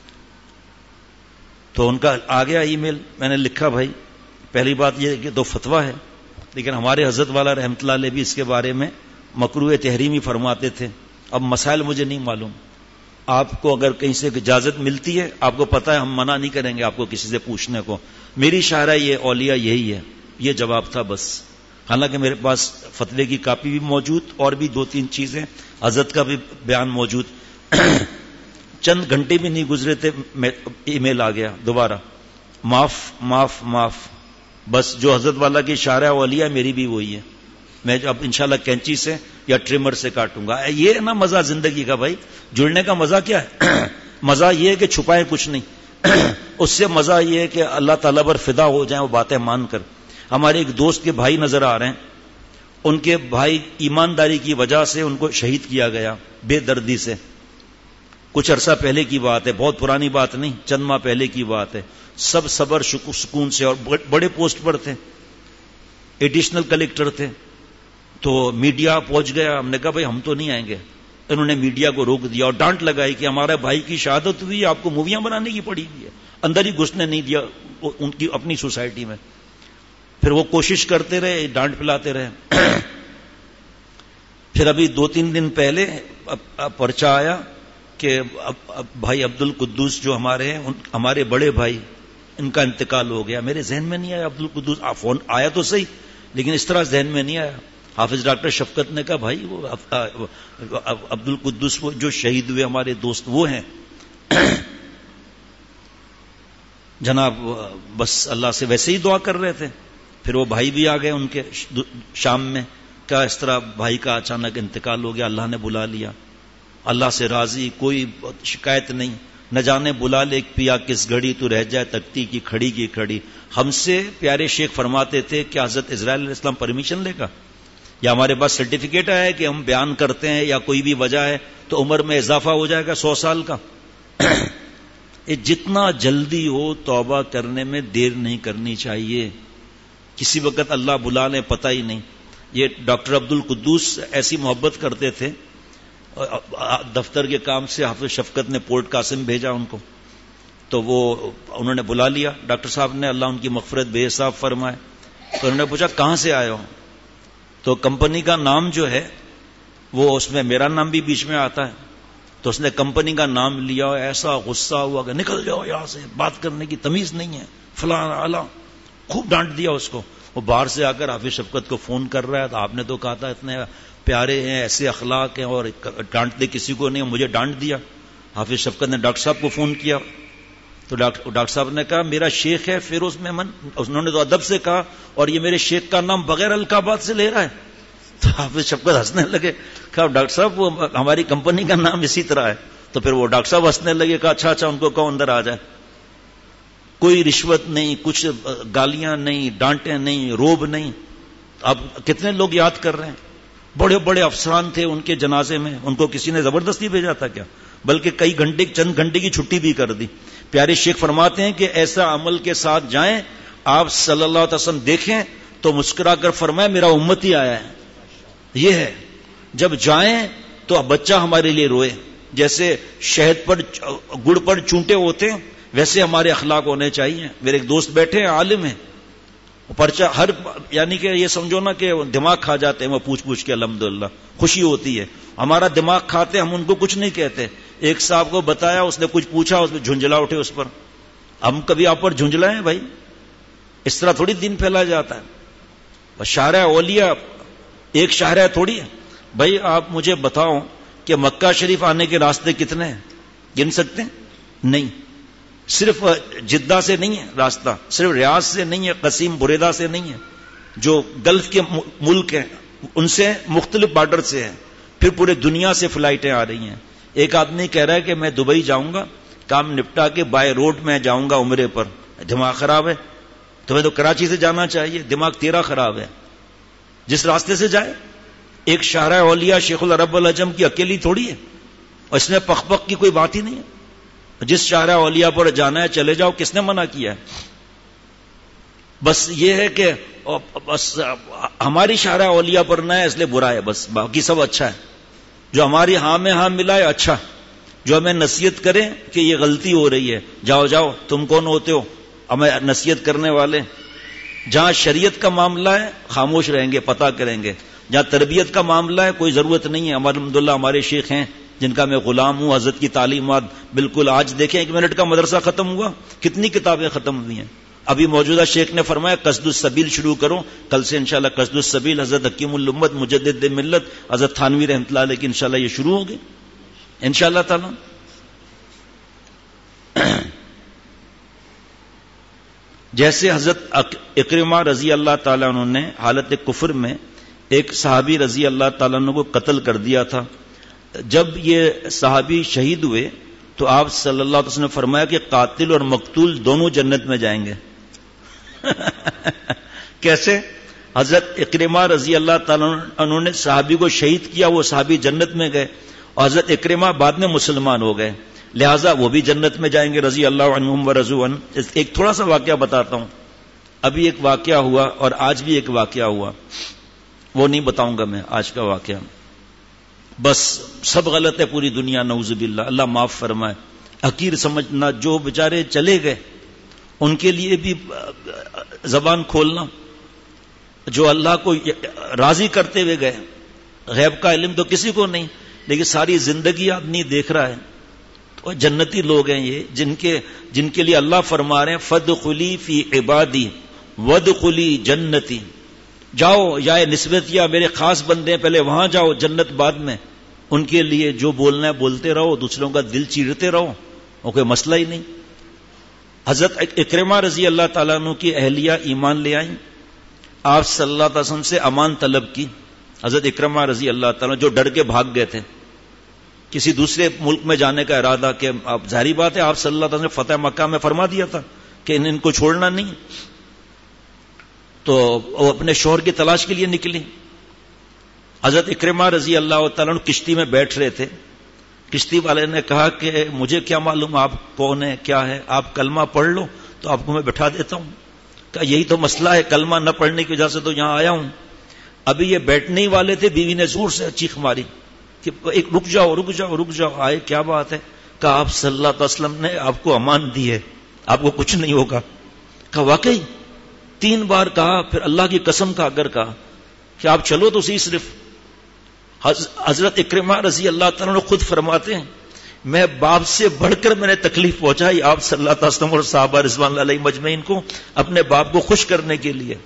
تو ان کا آ گیا ای میل, میں نے لکھا بھائی پہلی بات یہ کہ دو فتویٰ ہے, لیکن ہمارے حضرت والا رحمۃ اللہ علیہ بھی اس کے بارے میں مکروہ تحریمی فرماتے تھے. اب مسائل مجھے نہیں معلوم, آپ کو اگر کہیں سے اجازت ملتی ہے, آپ کو پتا ہے ہم منع نہیں کریں گے آپ کو کسی سے پوچھنے کو. میری شاعرہ یہ اولیاء یہی ہے, یہ جواب تھا بس. حالانکہ میرے پاس فتوے کی کاپی بھی موجود اور بھی دو تین چیزیں, حضرت کا بھی بیان موجود. چند گھنٹے بھی نہیں گزرے تھے ای میل آ گیا دوبارہ, معاف معاف معاف. بس جو حضرت والا کی شارع اولیاء میری بھی وہی ہے. میں اب انشاءاللہ کینچی سے یا ٹریمر سے کاٹوں گا. یہ ہے نا مزہ زندگی کا بھائی. جڑنے کا مزہ کیا ہے؟ مزہ یہ ہے کہ چھپائیں کچھ نہیں. اس سے مزہ یہ ہے کہ اللہ تعالیٰ پر فدا ہو جائیں وہ باتیں مان کر. ہمارے ایک دوست کے بھائی نظر آ رہے ہیں, ان کے بھائی ایمانداری کی وجہ سے ان کو شہید کیا گیا بے دردی سے. کچھ عرصہ پہلے کی بات ہے, بہت پرانی بات نہیں, چند ماہ پہلے کی بات ہے. سب صبر سکون سے, اور بڑے پوسٹ پر تھے, ایڈیشنل کلیکٹر تھے. تو میڈیا پہنچ گیا. ہم نے کہا بھائی ہم تو نہیں آئیں گے. انہوں نے میڈیا کو روک دیا اور ڈانٹ لگائی کہ ہمارے بھائی کی شہادت ہوئی, آپ کو موویاں بنانے کی پڑی ہوئی ہے. اندر ہی گھسنے نہیں دیا ان کی اپنی سوسائٹی میں. پھر وہ کوشش کرتے رہے, ڈانٹ پلاتے رہے. پھر ابھی دو تین دن پہلے پرچہ آیا کہ بھائی عبد القدوس جو ہمارے ہیں, ہمارے بڑے بھائی, ان کا انتقال ہو گیا. میرے ذہن میں نہیں آیا عبد القدوس, فون آیا تو صحیح لیکن اس طرح ذہن میں نہیں آیا. حافظ ڈاکٹر شفقت نے کہا بھائی وہ عبد القدوس جو شہید ہوئے ہمارے دوست وہ ہیں. جناب بس اللہ سے ویسے ہی دعا کر رہے تھے. پھر وہ بھائی بھی آ گئے ان کے شام میں, کیا اس طرح بھائی کا اچانک انتقال ہو گیا, اللہ نے بلا لیا. اللہ سے راضی, کوئی شکایت نہیں. نہ جانے بلا لے پیا کس گھڑی, تو رہ جائے تکتی کی کھڑی کی کھڑی. ہم سے پیارے شیخ فرماتے تھے کہ حضرت اسرائیل علیہ السلام پرمیشن لے گا, یا ہمارے پاس سرٹیفکیٹ ہے کہ ہم بیان کرتے ہیں یا کوئی بھی وجہ ہے تو عمر میں اضافہ ہو جائے گا سو سال کا. جتنا جلدی ہو توبہ کرنے میں دیر نہیں کرنی چاہیے. کسی وقت اللہ بلا لے پتہ ہی نہیں. یہ ڈاکٹر عبد القدوس ایسی محبت کرتے تھے, دفتر کے کام سے حافظ شفقت نے پورٹ قاسم بھیجا ان کو, تو وہ انہوں نے بلا لیا. ڈاکٹر صاحب نے اللہ ان کی مغفرت بے حساب فرمائے. تو انہوں نے پوچھا کہاں سے آئے ہو؟ تو کمپنی کا نام جو ہے وہ اس میں میرا نام بھی بیچ میں آتا ہے. تو اس نے کمپنی کا نام لیا, ایسا غصہ ہوا کہ نکل جاؤ یہاں سے, بات کرنے کی تمیز نہیں ہے, فلاں اعلیٰ. خوب ڈانٹ دیا اس کو. وہ باہر سے آ کر حافظ شفقت کو فون کر رہا ہے, تو آپ نے تو کہا تھا اتنے پیارے ہیں, ایسے اخلاق ہیں اور ڈانٹتے کسی کو نہیں, مجھے ڈانٹ دیا. حافظ شفقت نے ڈاکٹر صاحب کو فون کیا, تو ڈاکٹر صاحب نے کہا میرا شیخ ہے فیروز میمن. انہوں نے تو ادب سے کہا, اور یہ میرے شیخ کا نام بغیر القابات سے لے رہا ہے. تو حافظ شفقت ہنسنے لگے. کہا ڈاکٹر صاحب وہ ہماری کمپنی کا نام اسی طرح ہے. تو پھر وہ ڈاکٹر صاحب ہنسنے لگے. کہا اچھا اچھا ان کو کہو اندر آ جائے. کوئی رشوت نہیں, کچھ گالیاں نہیں, ڈانٹیں نہیں, روب نہیں. اب کتنے لوگ یاد کر رہے ہیں, بڑے بڑے افسران تھے ان کے جنازے میں, ان کو کسی نے زبردستی بھیجا تھا کیا؟ بلکہ کئی گھنٹے چند گھنٹے کی چھٹی بھی کر دی. پیارے شیخ فرماتے ہیں کہ ایسا عمل کے ساتھ جائیں, آپ صلی اللہ علیہ وسلم دیکھیں تو مسکرا کر فرمائے میرا امتی آیا ہے. یہ ہے جب جائیں تو بچہ ہمارے لیے روئے. جیسے شہد پر گڑ پر چونٹے ہوتے ہیں ویسے ہمارے اخلاق ہونے چاہیے. میرے ایک دوست بیٹھے ہیں, عالم ہیں, پرچہ ہر یعنی کہ یہ سمجھو نا کہ دماغ کھا جاتے ہیں وہ پوچھ پوچھ کے, الحمدللہ خوشی ہوتی ہے. ہمارا دماغ کھاتے, ہم ان کو کچھ نہیں کہتے. ایک صاحب کو بتایا, اس نے کچھ پوچھا, اس میں جھنجلا اٹھے اس پر. ہم کبھی آپ پر جھنجلائیں بھائی؟ اس طرح تھوڑی دین پھیلا جاتا ہے. شارع اولیاء ایک شاہراہ تھوڑی ہے بھائی. آپ مجھے بتاؤ کہ مکہ شریف آنے کے راستے کتنے ہیں, گن سکتے ہیں؟ نہیں. صرف جدہ سے نہیں ہے راستہ، صرف ریاض سے نہیں ہے، قصیم بریدہ سے نہیں ہے، جو گلف کے ملک ہیں ان سے مختلف بارڈر سے ہے، پھر پورے دنیا سے فلائٹیں آ رہی ہیں. ایک آدمی کہہ رہا ہے کہ میں دبئی جاؤں گا، کام نپٹا کے بائی روڈ میں جاؤں گا عمرے پر. دماغ خراب ہے، تمہیں تو کراچی سے جانا چاہیے، دماغ تیرا خراب ہے. جس راستے سے جائے، ایک شاہراہ اولیاء شیخ العرب العجم کی اکیلی تھوڑی ہے، اور اس میں پخ پخ کی کوئی بات ہی نہیں ہے. جس شاہراہ اولیاء پر جانا ہے چلے جاؤ، کس نے منع کیا ہے؟ بس یہ ہے کہ بس ہماری شاہراہ اولیاء پر نہ ہے اس لیے برا ہے، بس باقی سب اچھا ہے. جو ہماری ہاں میں ہاں ملا ہے اچھا، جو ہمیں نصیحت کرے کہ یہ غلطی ہو رہی ہے، جاؤ جاؤ تم کون ہوتے ہو ہمیں نصیحت کرنے والے. جہاں شریعت کا معاملہ ہے خاموش رہیں گے، پتہ کریں گے. جہاں تربیت کا معاملہ ہے کوئی ضرورت نہیں ہے. ہمارے الحمدللہ ہمارے شیخ ہیں جن کا میں غلام ہوں، حضرت کی تعلیمات بالکل. آج دیکھیں ایک منٹ کا مدرسہ ختم ہوا، کتنی کتابیں ختم ہوئی ہیں. ابھی موجودہ شیخ نے فرمایا قصد السبیل شروع کرو، کل سے انشاءاللہ قصد السبیل حضرت حکیم الامت مجدد ملت حضرت تھانوی رحمۃ اللہ علیہ کی انشاءاللہ یہ شروع ہوگی انشاءاللہ تعالی. جیسے حضرت اکرمہ رضی اللہ تعالیٰ عنہ نے حالت کفر میں ایک صحابی رضی اللہ تعالیٰ عنہ کو قتل کر دیا تھا. جب یہ صحابی شہید ہوئے تو آپ صلی اللہ علیہ وسلم نے فرمایا کہ قاتل اور مقتول دونوں جنت میں جائیں گے. کیسے؟ حضرت اکرمہ رضی اللہ تعالیٰ عنہ نے صحابی کو شہید کیا، وہ صحابی جنت میں گئے، اور حضرت اکرمہ بعد میں مسلمان ہو گئے، لہٰذا وہ بھی جنت میں جائیں گے رضی اللہ عنہم و رضوا عنہ. ایک تھوڑا سا واقعہ بتاتا ہوں. ابھی ایک واقعہ ہوا اور آج بھی ایک واقعہ ہوا، وہ نہیں بتاؤں گا میں آج کا واقعہ. بس سب غلط ہے پوری دنیا، نعوذ باللہ، اللہ معاف فرمائے. حقیر سمجھنا، جو بیچارے چلے گئے ان کے لیے بھی زبان کھولنا، جو اللہ کو راضی کرتے ہوئے گئے. غیب کا علم تو کسی کو نہیں، لیکن ساری زندگی آدمی دیکھ رہا ہے. تو جنتی لوگ ہیں یہ، جن کے جن کے لیے اللہ فرما رہے ہیں فادخلی فی عبادی وادخلی جنتی. جاؤ، یا نسبت یا میرے خاص بندے ہیں پہلے وہاں جاؤ، جنت بعد میں. ان کے لیے جو بولنا ہے بولتے رہو، دوسروں کا دل چیرتے رہو، اور کوئی مسئلہ ہی نہیں. حضرت اکرمہ رضی اللہ تعالیٰ عنہ کی اہلیہ ایمان لے آئیں، آپ صلی اللہ علیہ وسلم سے امان طلب کی. حضرت اکرمہ رضی اللہ تعالیٰ جو ڈر کے بھاگ گئے تھے، کسی دوسرے ملک میں جانے کا ارادہ، کہ آپ ظاہری بات ہے آپ صلی اللہ علیہ وسلم نے فتح مکہ میں فرما دیا تھا کہ ان, ان کو چھوڑنا نہیں. تو وہ اپنے شوہر کی تلاش کے لیے نکلی. حضرت اکرمہ رضی اللہ تعالیٰ کشتی میں بیٹھ رہے تھے. کشتی والے نے کہا کہ مجھے کیا معلوم آپ کون ہیں کیا ہے، آپ کلمہ پڑھ لو تو آپ کو میں بٹھا دیتا ہوں. کہا یہی تو مسئلہ ہے، کلمہ نہ پڑھنے کی وجہ سے تو یہاں آیا ہوں. ابھی یہ بیٹھنے ہی والے تھے، بیوی نے زور سے چیخ ماری کہ ایک رک جاؤ رک جاؤ رک جاؤ. آئے کیا بات ہے؟ کہا آپ صلی اللہ علیہ وسلم نے آپ کو امان دی ہے، آپ کو کچھ نہیں ہوگا. کہا واقعی؟ تین بار کہا، پھر اللہ کی قسم کھا کر کہا کہ آپ چلو تو صحیح. صرف حضرت اکرمہ رضی اللہ تعالیٰ نے خود فرماتے ہیں میں باپ سے بڑھ کر میں نے تکلیف پہنچائی آپ صلی اللہ علیہ وسلم اور صحابہ رضوان اللہ علیہ مجمعین کو اپنے باپ کو خوش کرنے کے لیے.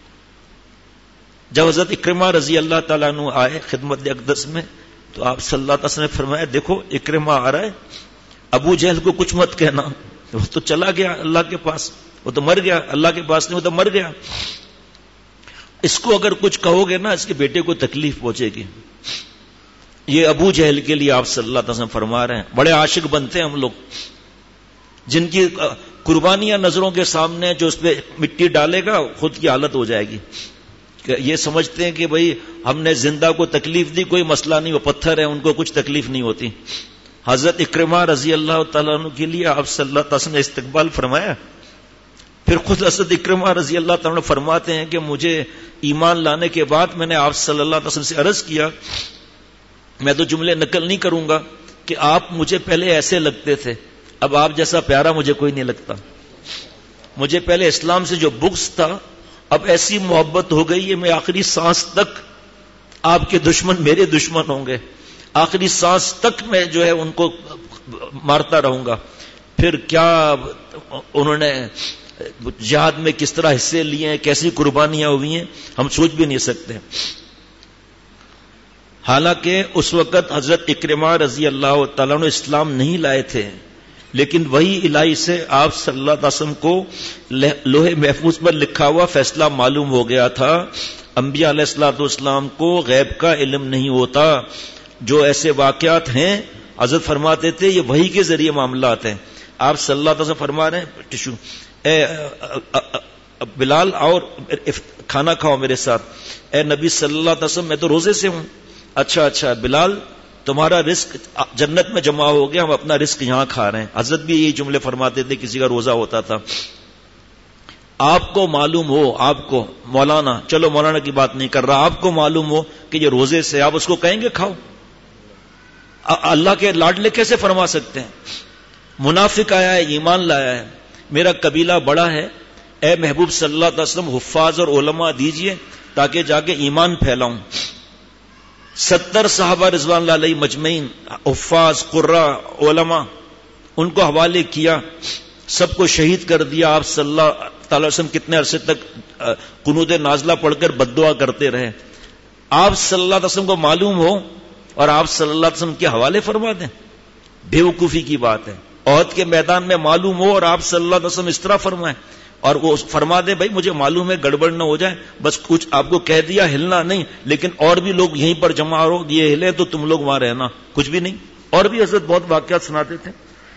جب حضرت اکرمہ رضی اللہ تعالیٰ عنہ آئے خدمت اقدس میں تو آپ صلی اللہ علیہ وسلم نے فرمایا دیکھو اکرمہ آ رہا ہے، ابو جہل کو کچھ مت کہنا، وہ تو چلا گیا اللہ کے پاس، وہ تو مر گیا، اللہ کے پاس نہیں، وہ تو مر گیا. اس کو اگر کچھ کہو گے نا اس کے بیٹے کو تکلیف پہنچے گی. یہ ابو جہل کے لیے آپ صلی اللہ علیہ وسلم فرما رہے ہیں. بڑے عاشق بنتے ہیں ہم لوگ، جن کی قربانیاں نظروں کے سامنے، جو اس پہ مٹی ڈالے گا خود کی حالت ہو جائے گی. یہ سمجھتے ہیں کہ بھئی ہم نے زندہ کو تکلیف دی، کوئی مسئلہ نہیں، وہ پتھر ہیں ان کو کچھ تکلیف نہیں ہوتی. حضرت اکرمہ رضی اللہ تعالیٰ عنہ کے لیے آپ صلی اللہ علیہ وسلم نے استقبال فرمایا. پھر خود حضرت اکرمہ رضی اللہ تعالیٰ عنہ فرماتے ہیں کہ مجھے ایمان لانے کے بعد میں نے آپ صلی اللہ علیہ وسلم سے عرض کیا، میں تو جملے نقل نہیں کروں گا، کہ آپ مجھے پہلے ایسے لگتے تھے، اب آپ جیسا پیارا مجھے کوئی نہیں لگتا. مجھے پہلے اسلام سے جو بغض تھا اب ایسی محبت ہو گئی ہے میں آخری سانس تک آپ کے دشمن میرے دشمن ہوں گے، آخری سانس تک میں جو ہے ان کو مارتا رہوں گا. پھر کیا انہوں نے جہاد میں کس طرح حصے لیے ہیں، کیسی قربانیاں ہوئی ہیں، ہم سوچ بھی نہیں سکتے. حالانکہ اس وقت حضرت اکرمہ رضی اللہ تعالیٰ عنہ اسلام نہیں لائے تھے، لیکن وہی الہی سے آپ صلی اللہ علیہ وسلم کو لوح محفوظ پر لکھا ہوا فیصلہ معلوم ہو گیا تھا. انبیاء علیہ الصلوۃ والسلام کو غیب کا علم نہیں ہوتا. جو ایسے واقعات ہیں حضرت فرماتے تھے یہ وحی کے ذریعے معاملات ہیں. آپ صلی اللہ علیہ وسلم فرما رہے ہیں ٹشو اے بلال اور کھانا کھاؤ میرے ساتھ. اے نبی صلی اللہ علیہ وسلم میں تو روزے سے ہوں. اچھا اچھا بلال تمہارا رزق جنت میں جمع ہو گیا, ہم اپنا رزق یہاں کھا رہے ہیں. حضرت بھی یہی جملے فرماتے تھے کسی کا روزہ ہوتا تھا. آپ کو معلوم ہو, آپ کو مولانا, چلو مولانا کی بات نہیں کر رہا, آپ کو معلوم ہو کہ یہ روزے سے, آپ اس کو کہیں گے کھاؤ؟ اللہ کے لاڈلے کیسے فرما سکتے ہیں؟ منافق آیا ہے, ایمان لایا ہے, میرا قبیلہ بڑا ہے, اے محبوب صلی اللہ علیہ وسلم حفاظ اور علماء دیجئے تاکہ جا کے ایمان پھیلاؤں. ستر صحابہ رضوان اللہ علیہ مجمعین, حفاظ, قرہ, علماء, ان کو حوالے کیا, سب کو شہید کر دیا. آپ صلی اللہ تعالی وسلم کتنے عرصے تک قنوت نازلہ پڑھ کر بد دعا کرتے رہے. آپ صلی اللہ علیہ وسلم کو معلوم ہو اور آپ صلی اللہ علیہ وسلم کے حوالے فرما دیں, بے وقوفی کی بات ہے. عہد کے میدان میں معلوم ہو اور آپ صلی اللہ علیہ وسلم اس طرح فرمائیں اور وہ فرما دے بھائی مجھے معلوم ہے, گڑبڑ نہ ہو جائے, بس کچھ آپ کو کہہ دیا, ہلنا نہیں, لیکن اور بھی لوگ یہیں پر جمع ہو, یہ ہلے تو تم لوگ وہاں رہنا, کچھ بھی نہیں. اور بھی حضرت بہت واقعات سناتے تھے.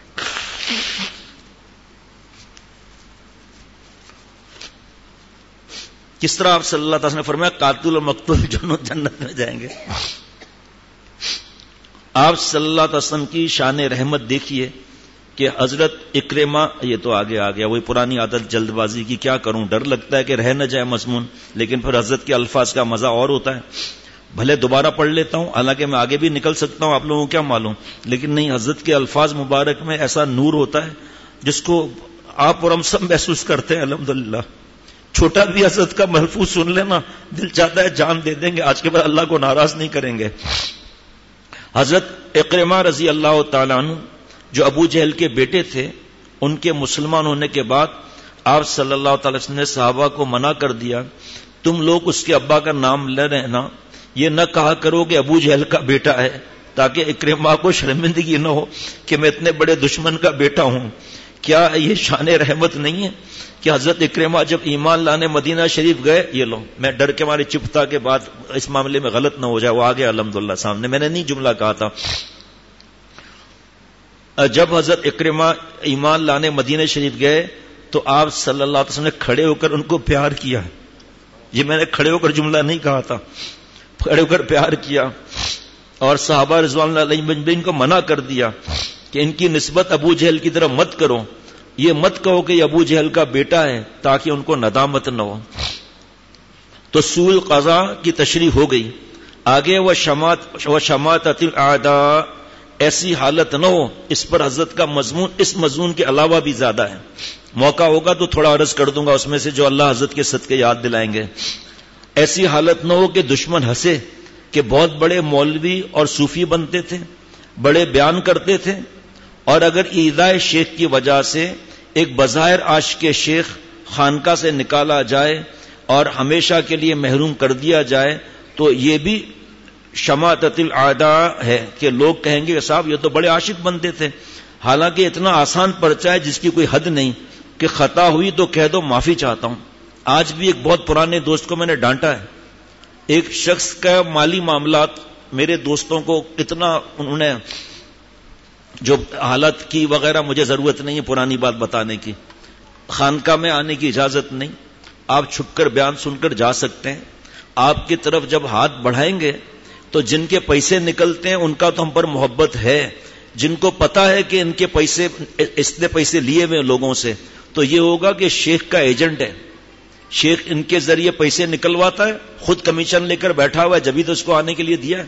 کس طرح آپ صلی اللہ تعالی نے فرمایا قاتل و مقتول جنت میں جائیں گے. آپ صلی اللہ علیہ وسلم کی شان رحمت دیکھیے کہ حضرت اکرمہ, یہ تو آگے آ گیا, وہی پرانی عادت جلد بازی کی, کیا کروں, ڈر لگتا ہے کہ رہ نہ جائے مضمون, لیکن پھر حضرت کے الفاظ کا مزہ اور ہوتا ہے. بھلے دوبارہ پڑھ لیتا ہوں, حالانکہ میں آگے بھی نکل سکتا ہوں, آپ لوگوں کو کیا معلوم, لیکن نہیں, حضرت کے الفاظ مبارک میں ایسا نور ہوتا ہے جس کو آپ اور ہم سب محسوس کرتے ہیں. الحمدللہ چھوٹا بھی حضرت کا محفوظ سن لینا, دل چاہتا ہے جان دے دیں گے, آج کے بعد اللہ کو ناراض نہیں کریں گے. حضرت اکرمہ رضی اللہ تعالیٰ عنہ جو ابو جہل کے بیٹے تھے, ان کے مسلمان ہونے کے بعد آپ صلی اللہ تعالی وسلم نے صحابہ کو منع کر دیا, تم لوگ اس کے ابا کا نام لے رہنا, یہ نہ کہا کرو کہ ابو جہل کا بیٹا ہے, تاکہ اکرمہ کو شرمندگی نہ ہو کہ میں اتنے بڑے دشمن کا بیٹا ہوں. کیا یہ شان رحمت نہیں ہے کہ حضرت اکرمہ جب ایمان لانے مدینہ شریف گئے, یہ لو میں ڈر کے مارے چپ تھا کہ بات اس معاملے میں غلط نہ ہو جائے, وہ آگے الحمدللہ سامنے, میں نے نہیں جملہ کہا تھا. جب حضرت اکرمہ ایمان لانے مدینہ شریف گئے تو آپ صلی اللہ علیہ وسلم نے کھڑے ہو کر ان کو پیار کیا. یہ میں نے کھڑے ہو کر جملہ نہیں کہا تھا, کھڑے ہو کر پیار کیا, اور صحابہ رضوان اللہ علیہم مجمعین کو منع کر دیا کہ ان کی نسبت ابو جہل کی طرف مت کرو, یہ مت کہو کہ یہ ابو جہل کا بیٹا ہے, تاکہ ان کو ندامت نہ ہو. تو سوء القضاء کی تشریح ہو گئی. آگے وہ شمات و شماتۃ الاعداء, ایسی حالت نہ ہو. اس پر حضرت کا مضمون اس مضمون کے علاوہ بھی زیادہ ہے, موقع ہوگا تو تھوڑا عرض کر دوں گا اس میں سے جو اللہ حضرت کے صدقے یاد دلائیں گے. ایسی حالت نہ ہو کہ دشمن ہنسے کہ بہت بڑے مولوی اور صوفی بنتے تھے, بڑے بیان کرتے تھے, اور اگر ایذائے شیخ کی وجہ سے ایک بظاہر عاشق شیخ خانقاہ سے نکالا جائے اور ہمیشہ کے لیے محروم کر دیا جائے تو یہ بھی شماتۃ الاعداء ہے کہ لوگ کہیں گے صاحب یہ تو بڑے عاشق بنتے تھے. حالانکہ اتنا آسان پرچہ ہے جس کی کوئی حد نہیں کہ خطا ہوئی تو کہہ دو معافی چاہتا ہوں. آج بھی ایک بہت پرانے دوست کو میں نے ڈانٹا ہے, ایک شخص کا مالی معاملات, میرے دوستوں کو اتنا انہوں نے جو حالت کی وغیرہ, مجھے ضرورت نہیں ہے پرانی بات بتانے کی, خانقاہ میں آنے کی اجازت نہیں, آپ چھپ کر بیان سن کر جا سکتے ہیں. آپ کی طرف جب ہاتھ بڑھائیں گے تو جن کے پیسے نکلتے ہیں ان کا تو ہم پر محبت ہے, جن کو پتا ہے کہ ان کے پیسے اس نے پیسے لیے ہوئے لوگوں سے, تو یہ ہوگا کہ شیخ کا ایجنٹ ہے, شیخ ان کے ذریعے پیسے نکلواتا ہے, خود کمیشن لے کر بیٹھا ہوا ہے, جبھی تو اس کو آنے کے لیے دیا ہے.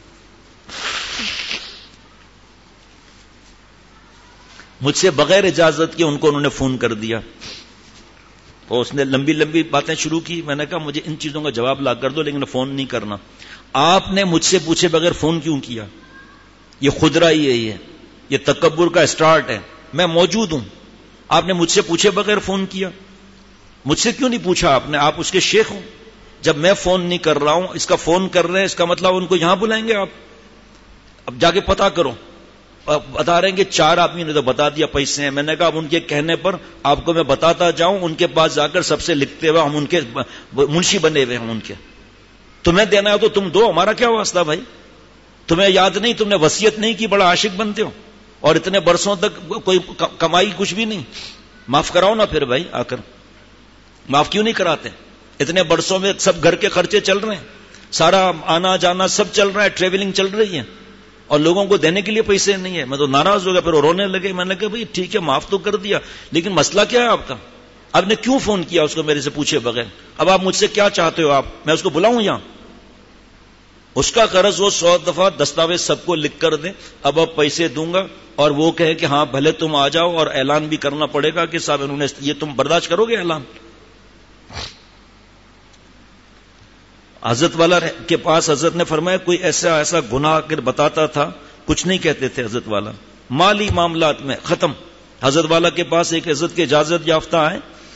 مجھ سے بغیر اجازت کے ان کو انہوں نے فون کر دیا, اور اس نے لمبی لمبی باتیں شروع کی. میں نے کہا مجھے ان چیزوں کا جواب لا کر دو, لیکن فون نہیں کرنا. آپ نے مجھ سے پوچھے بغیر فون کیوں کیا؟ یہ خودرائی ہے, یہ یہ تکبر کا اسٹارٹ ہے. میں موجود ہوں, آپ نے مجھ سے پوچھے بغیر فون کیا. مجھ سے کیوں نہیں پوچھا آپ نے؟ آپ اس کے شیخ ہوں. جب میں فون نہیں کر رہا ہوں, اس کا فون کر رہے ہیں, اس کا مطلب ان کو یہاں بلائیں گے آپ. اب جا کے پتا کرو. بتا رہے ہیں کہ چار آدمی نے تو بتا دیا پیسے ہیں. میں نے کہا اب ان کے کہنے پر آپ کو میں بتاتا جاؤں, ان کے پاس جا کر سب سے لکھتے ہوئے, ہم ان کے منشی بنے ہوئے ہیں ان کے. تمہیں دینا ہے تو تم دو, ہمارا کیا واسطہ بھائی. تمہیں یاد نہیں, تم نے وصیت نہیں کی, بڑا عاشق بنتے ہو, اور اتنے برسوں تک کوئی کمائی کچھ بھی نہیں. معاف کراؤ نا پھر بھائی, آ کر معاف کیوں نہیں کراتے؟ اتنے برسوں میں سب گھر کے خرچے چل رہے ہیں, سارا آنا جانا سب چل رہا ہے, ٹریولنگ چل رہی ہے, اور لوگوں کو دینے کے لیے پیسے نہیں ہے. میں تو ناراض ہو گیا, پھر رونے لگے. میں نے کہا بھائی ٹھیک ہے معاف تو کر دیا, لیکن مسئلہ کیا ہے آپ کا؟ آپ نے کیوں فون کیا اس کو میرے سے پوچھے بغیر؟ اب آپ مجھ سے کیا چاہتے ہو؟ آپ میں اس کو بلاؤں یہاں؟ اس کا قرض وہ سو دفعہ دستاویز سب کو لکھ کر دیں, اب اب پیسے دوں گا, اور وہ کہے کہ ہاں بھلے تم آ جاؤ, اور اعلان بھی کرنا پڑے گا کہ صاحب انہوں نے, یہ تم برداشت کرو گے اعلان؟ حضرت والا کے پاس حضرت نے فرمایا کوئی ایسا ایسا گناہ اگر بتاتا تھا, کچھ نہیں کہتے تھے حضرت والا, مالی معاملات میں ختم. حضرت والا کے پاس ایک حضرت کے اجازت یافتہ آئے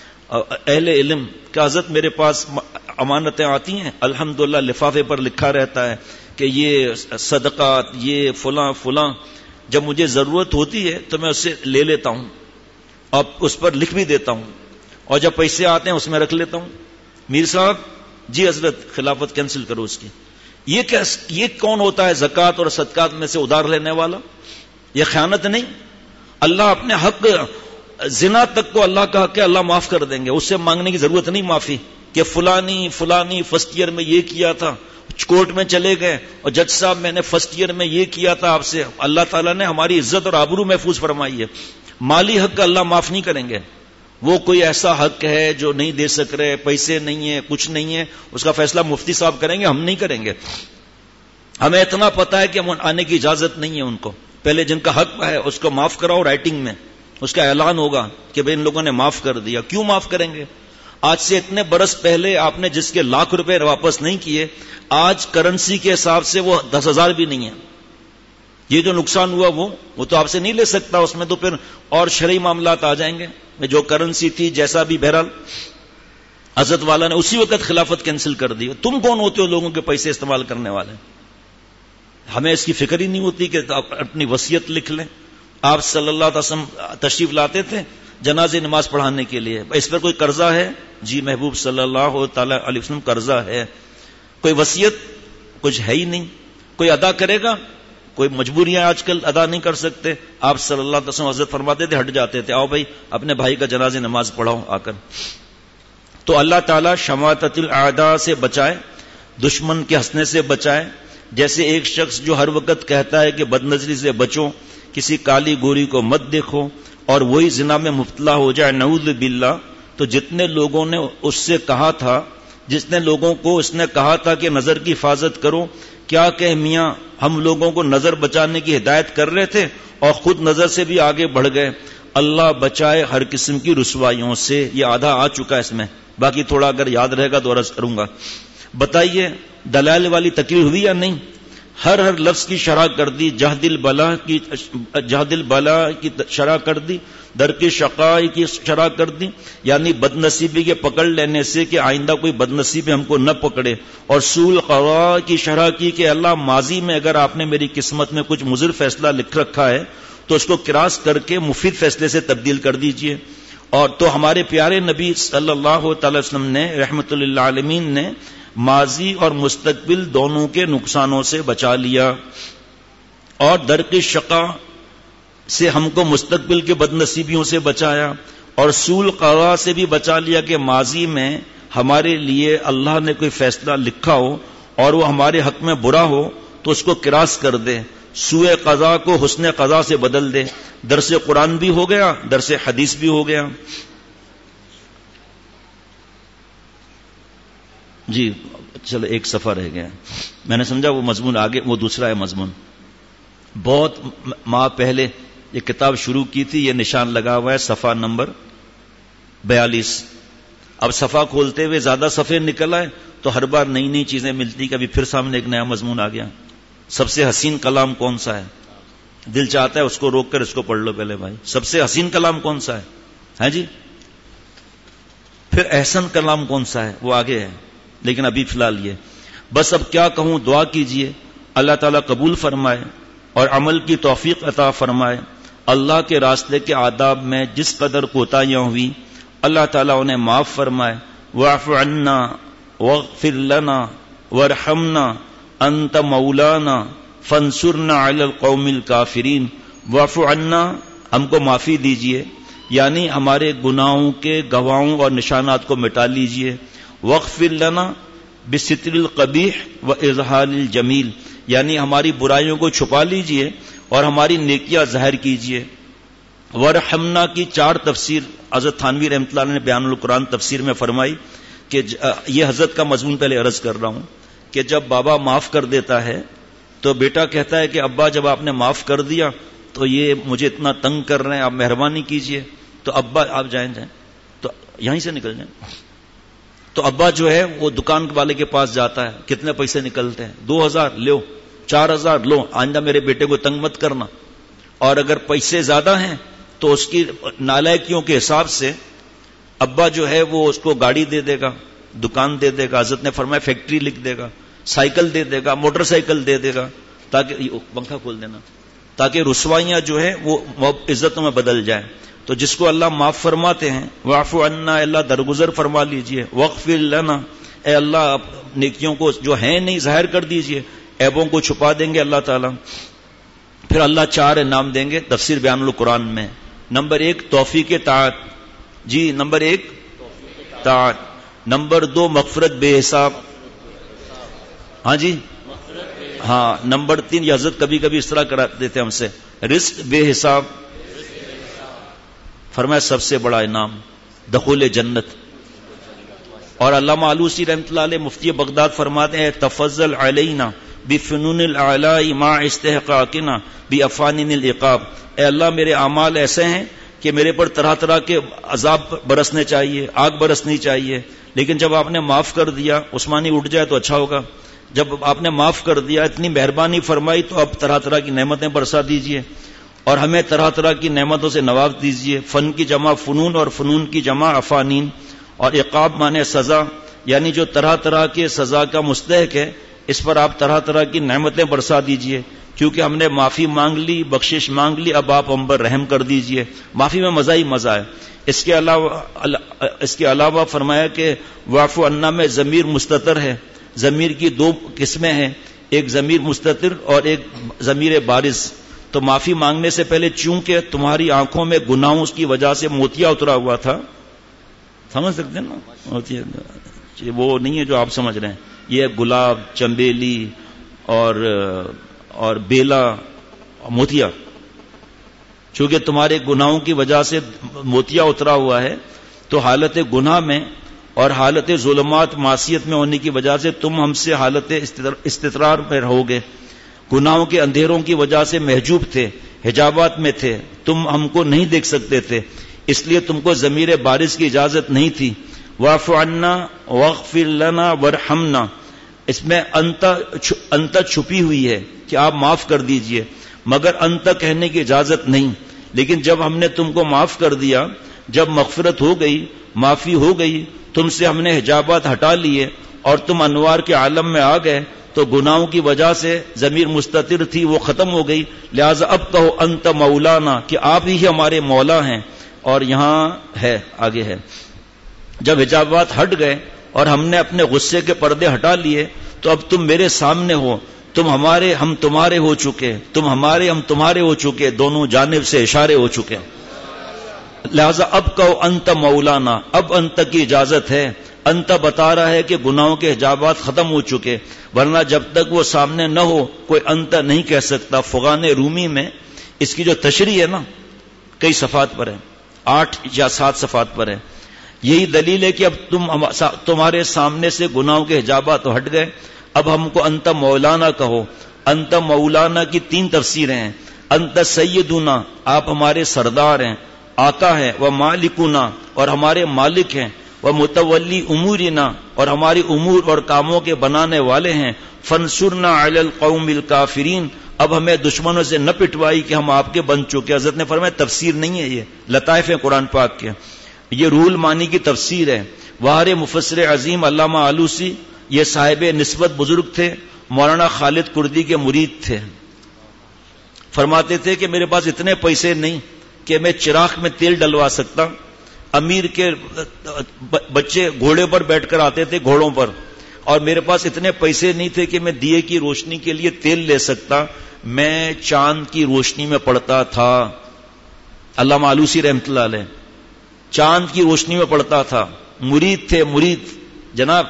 اہل علم کہ حضرت میرے پاس امانتیں آتی ہیں, الحمدللہ لفافے پر لکھا رہتا ہے کہ یہ صدقات, یہ فلاں فلاں, جب مجھے ضرورت ہوتی ہے تو میں اسے لے لیتا ہوں اور اس پر لکھ بھی دیتا ہوں, اور جب پیسے آتے ہیں اس میں رکھ لیتا ہوں. میر صاحب جی حضرت خلافت کینسل کرو اس کی. یہ کیا, یہ کون ہوتا ہے زکوٰۃ اور صدقات میں سے ادھار لینے والا؟ یہ خیانت نہیں؟ اللہ اپنے حق, زنا تک کو اللہ کا حق ہے, اللہ معاف کر دیں گے, اس سے مانگنے کی ضرورت نہیں معافی کہ فلانی فلانی فرسٹ ایئر میں یہ کیا تھا, کورٹ میں چلے گئے اور جج صاحب میں نے فرسٹ ایئر میں یہ کیا تھا آپ سے. اللہ تعالیٰ نے ہماری عزت اور آبرو محفوظ فرمائی ہے. مالی حق کا اللہ معاف نہیں کریں گے. وہ کوئی ایسا حق ہے جو نہیں دے سک رہے, پیسے نہیں ہے, کچھ نہیں ہے, اس کا فیصلہ مفتی صاحب کریں گے, ہم نہیں کریں گے. ہمیں اتنا پتا ہے کہ ہم آنے کی اجازت نہیں ہے ان کو. پہلے جن کا حق ہے اس کو معاف کراؤ, رائٹنگ میں اس کا اعلان ہوگا کہ بھئی ان لوگوں نے معاف کر دیا. کیوں معاف کریں گے؟ آج سے اتنے برس پہلے آپ نے جس کے لاکھ روپے واپس نہیں کیے, آج کرنسی کے حساب سے وہ دس ہزار بھی نہیں ہے. یہ جو نقصان ہوا وہ وہ تو آپ سے نہیں لے سکتا, اس میں تو پھر اور شرعی معاملات آ جائیں گے. جو کرنسی تھی جیسا بھی, بہرحال حضرت والا نے اسی وقت خلافت کینسل کر دی. تم کون ہوتے ہو لوگوں کے پیسے استعمال کرنے والے؟ ہمیں اس کی فکر ہی نہیں ہوتی کہ آپ اپنی وصیت لکھ لیں. آپ صلی اللہ علیہ وسلم تشریف لاتے تھے جنازے نماز پڑھانے کے لیے, اس پر کوئی قرضہ ہے؟ جی محبوب صلی اللہ تعالی علیہ وسلم قرضہ ہے. کوئی وصیت کچھ ہے ہی نہیں. کوئی ادا کرے گا؟ کوئی مجبوریاں آج کل ادا نہیں کر سکتے. آپ صلی اللہ علیہ وسلم حضرت فرماتے تھے, ہٹ جاتے تھے, آؤ بھائی اپنے بھائی کا جنازے نماز پڑھاؤ آ کر. تو اللہ تعالیٰ شماتت الاعداء سے بچائے, دشمن کے ہنسنے سے بچائے. جیسے ایک شخص جو ہر وقت کہتا ہے کہ بد نظری سے بچو, کسی کالی گوری کو مت دیکھو, اور وہی زنا میں مبتلا ہو جائے, نعوذ باللہ. تو جتنے لوگوں نے اس سے کہا تھا, جتنے لوگوں کو اس نے کہا تھا کہ نظر کی حفاظت کرو, کیا کہ میاں ہم لوگوں کو نظر بچانے کی ہدایت کر رہے تھے اور خود نظر سے بھی آگے بڑھ گئے. اللہ بچائے ہر قسم کی رسوائیوں سے. یہ آدھا آ چکا ہے اس میں, باقی تھوڑا اگر یاد رہے گا تو عرض کروں گا. بتائیے دلائل والی تقریر ہوئی یا نہیں؟ ہر ہر لفظ کی شرح کر دی. جہد البلا کی جہد البلا کی شرح کر دی, در کی شقائی کی شرح کر دی, یعنی بد نصیبی کے پکڑ لینے سے کہ آئندہ کوئی بد نصیبی ہم کو نہ پکڑے. اور سول قضا کی شرح کی کہ اللہ ماضی میں اگر آپ نے میری قسمت میں کچھ مضر فیصلہ لکھ رکھا ہے تو اس کو کراس کر کے مفید فیصلے سے تبدیل کر دیجئے. اور تو ہمارے پیارے نبی صلی اللہ تعالی وسلم نے رحمت للعالمین نے ماضی اور مستقبل دونوں کے نقصانوں سے بچا لیا, اور در کی شقا سے ہم کو مستقبل کے بد نصیبیوں سے بچایا, اور سول قضا سے بھی بچا لیا کہ ماضی میں ہمارے لیے اللہ نے کوئی فیصلہ لکھا ہو اور وہ ہمارے حق میں برا ہو تو اس کو کراس کر دے, سوء قضا کو حسن قضا سے بدل دے. درس قرآن بھی ہو گیا, درس حدیث بھی ہو گیا. جی چلو ایک صفحہ رہ گیا, میں نے سمجھا وہ مضمون آگے, وہ دوسرا ہے مضمون. بہت ماہ پہلے یہ کتاب شروع کی تھی, یہ نشان لگا ہوا ہے صفحہ نمبر بیالیس. اب صفحہ کھولتے ہوئے زیادہ صفحے نکل آئے تو ہر بار نئی نئی چیزیں ملتی, کبھی پھر سامنے ایک نیا مضمون آ گیا. سب سے حسین کلام کون سا ہے؟ دل چاہتا ہے اس کو روک کر اس کو پڑھ لو پہلے بھائی. سب سے حسین کلام کون سا ہے؟ ہے جی. پھر احسن کلام کون سا ہے؟ وہ آگے ہے, لیکن ابھی فی الحال یہ. بس اب کیا کہوں, دعا کیجئے اللہ تعالیٰ قبول فرمائے. اور عمل کی توفیق عطا فرمائے. اللہ کے راستے کے آداب میں جس قدر کوتاہیاں ہوئی اللہ تعالیٰ انہیں معاف فرمائے. واعف عنا واغفر لنا وارحمنا انت مولانا فانصرنا علی القوم الکافرین. واعف عنا، ہم کو معافی دیجئے، یعنی ہمارے گناہوں کے گواہوں اور نشانات کو مٹا لیجئے. واغفر لنا بستر القبیح و اظہار الجمیل، یعنی ہماری برائیوں کو چھپا لیجئے اور ہماری نیکیاں ظاہر کیجئے. ورحمنا کی چار تفسیر حضرت تھانوی رحمۃ اللہ نے بیان القرآن تفسیر میں فرمائی کہ یہ حضرت کا مضمون پہلے عرض کر رہا ہوں کہ جب بابا معاف کر دیتا ہے تو بیٹا کہتا ہے کہ ابا جب آپ نے معاف کر دیا تو یہ مجھے اتنا تنگ کر رہے ہیں، آپ مہربانی کیجئے. تو ابا آپ جائیں جائیں تو یہیں سے نکل جائیں. تو ابا جو ہے وہ دکان والے کے پاس جاتا ہے، کتنے پیسے نکلتے ہیں؟ دو ہزار لو، چار ہزار لو، آئندہ میرے بیٹے کو تنگ مت کرنا. اور اگر پیسے زیادہ ہیں تو اس کی نالائکیوں کے حساب سے ابا جو ہے وہ اس کو گاڑی دے دے گا، دکان دے دے گا، حضرت نے فرمایا فیکٹری لکھ دے گا، سائیکل دے دے گا، موٹر سائیکل دے دے گا، تاکہ پنکھا کھول دینا، تاکہ رسوائیاں جو ہے وہ عزتوں میں بدل جائیں. تو جس کو اللہ معاف فرماتے ہیں، واعف عنا، اللہ درگزر فرما لیجئے. واغفر لنا، اے اللہ نیکیوں کو جو ہیں نہیں ظاہر کر دیجئے، عیبوں کو چھپا دیں گے اللہ تعالیٰ. پھر اللہ چار انعام دیں گے تفسیر بیان القرآن میں. نمبر ایک توفیق طاعت، جی نمبر ایک طاعت. نمبر دو مغفرت بے حساب، ہاں جی ہاں. نمبر تین، یہ حضرت کبھی کبھی اس طرح کرا دیتے ہم سے، رزق بے حساب. فرمایا سب سے بڑا انعام دخول جنت. اور علامہ آلوسی رحمۃ اللہ علیہ مفتی بغداد فرماتے ہیں تفضل علینا بفنون الاعلاء مع استحقاقنا بافانین العقاب. اے اللہ میرے اعمال ایسے ہیں کہ میرے پر طرح طرح کے عذاب برسنے چاہیے، آگ برسنی چاہیے، لیکن جب آپ نے معاف کر دیا، عثمانی اٹھ جائے تو اچھا ہوگا. جب آپ نے معاف کر دیا، اتنی مہربانی فرمائی، تو اب طرح طرح کی نعمتیں برسا دیجئے اور ہمیں طرح طرح کی نعمتوں سے نواز دیجئے. فن کی جمع فنون اور فنون کی جمع افانین. اور عقاب مانے سزا، یعنی جو طرح طرح کے سزا کا مستحق ہے اس پر آپ طرح طرح کی نعمتیں برسا دیجئے. کیونکہ ہم نے معافی مانگ لی، بخشش مانگ لی، اب آپ ہم پر رحم کر دیجئے. معافی میں مزہ ہی مزہ ہے. اس کے علاوہ اس کے علاوہ فرمایا کہ واعف عنا میں ضمیر مستتر ہے. ضمیر کی دو قسمیں ہیں، ایک ضمیر مستتر اور ایک ضمیر بارز. تو معافی مانگنے سے پہلے چونکہ تمہاری آنکھوں میں گناہوں کی وجہ سے موتیا اترا ہوا تھا، سمجھ سکتے ہیں نا، موتیا وہ نہیں ہے جو آپ سمجھ رہے ہیں، یہ گلاب، چنبیلی اور اور بیلا، موتیا. چونکہ تمہارے گناہوں کی وجہ سے موتیا اترا ہوا ہے تو حالت گناہ میں اور حالت ظلمات معصیت میں ہونے کی وجہ سے تم ہم سے حالت استترار میں رہو گے. گناہوں کے اندھیروں کی وجہ سے محجوب تھے، حجابات میں تھے، تم ہم کو نہیں دیکھ سکتے تھے، اس لیے تم کو ضمیر بارز کی اجازت نہیں تھی. واعف عنا واغفر لنا وارحمنا، اس میں انت انت چھپی ہوئی ہے کہ آپ معاف کر دیجئے، مگر انت کہنے کی اجازت نہیں. لیکن جب ہم نے تم کو معاف کر دیا، جب مغفرت ہو گئی، معافی ہو گئی، تم سے ہم نے حجابات ہٹا لیے اور تم انوار کے عالم میں آ گئے، تو گناہوں کی وجہ سے ضمیر مستتر تھی وہ ختم ہو گئی. لہذا اب کہو انت مولانا، کہ آپ ہی ہمارے مولا ہیں. اور یہاں ہے آگے ہے، جب حجابات ہٹ گئے اور ہم نے اپنے غصے کے پردے ہٹا لیے تو اب تم میرے سامنے ہو، تم ہمارے ہم تمہارے ہو چکے، تم ہمارے ہم تمہارے ہو چکے، دونوں جانب سے اشارے ہو چکے. لہذا اب کہو انت مولانا، اب انت کی اجازت ہے. انت بتا رہا ہے کہ گناہوں کے حجابات ختم ہو چکے، ورنہ جب تک وہ سامنے نہ ہو کوئی انت نہیں کہہ سکتا. فغان رومی میں اس کی جو تشریح ہے نا کئی صفحات پر ہے، آٹھ یا سات صفحات پر ہے. یہی دلیل ہے کہ اب تم تمہارے سامنے سے گناہوں کے حجابات ہٹ گئے، اب ہم کو انت مولانا کہو. انت مولانا کی تین تفسیریں ہیں. انت سیدنا، آپ ہمارے سردار ہیں، آقا ہیں، وہ مالکنا، اور ہمارے مالک ہیں، وہ متولی امورنا، اور ہماری امور اور کاموں کے بنانے والے ہیں. فانصرنا علی القوم الکافرین، اب ہمیں دشمنوں سے نہ پٹوائی کہ ہم آپ کے بن چکے. حضرت نے فرمایا تفسیر نہیں ہے، یہ لطائف ہیں قرآن پاک کے، یہ روح المعانی کی تفسیر ہے. وہار مفسر عظیم علامہ آلوسی یہ صاحب نسبت بزرگ تھے، مولانا خالد کردی کے مرید تھے. فرماتے تھے کہ میرے پاس اتنے پیسے نہیں کہ میں چراغ میں تیل ڈلوا سکتا. امیر کے بچے گھوڑے پر بیٹھ کر آتے تھے، گھوڑوں پر، اور میرے پاس اتنے پیسے نہیں تھے کہ میں دیے کی روشنی کے لیے تیل لے سکتا. میں چاند کی روشنی میں پڑھتا تھا. علامہ آلوسی رحمۃ اللہ علیہ چاند کی روشنی میں پڑھتا تھا. مرید تھے، مرید جناب.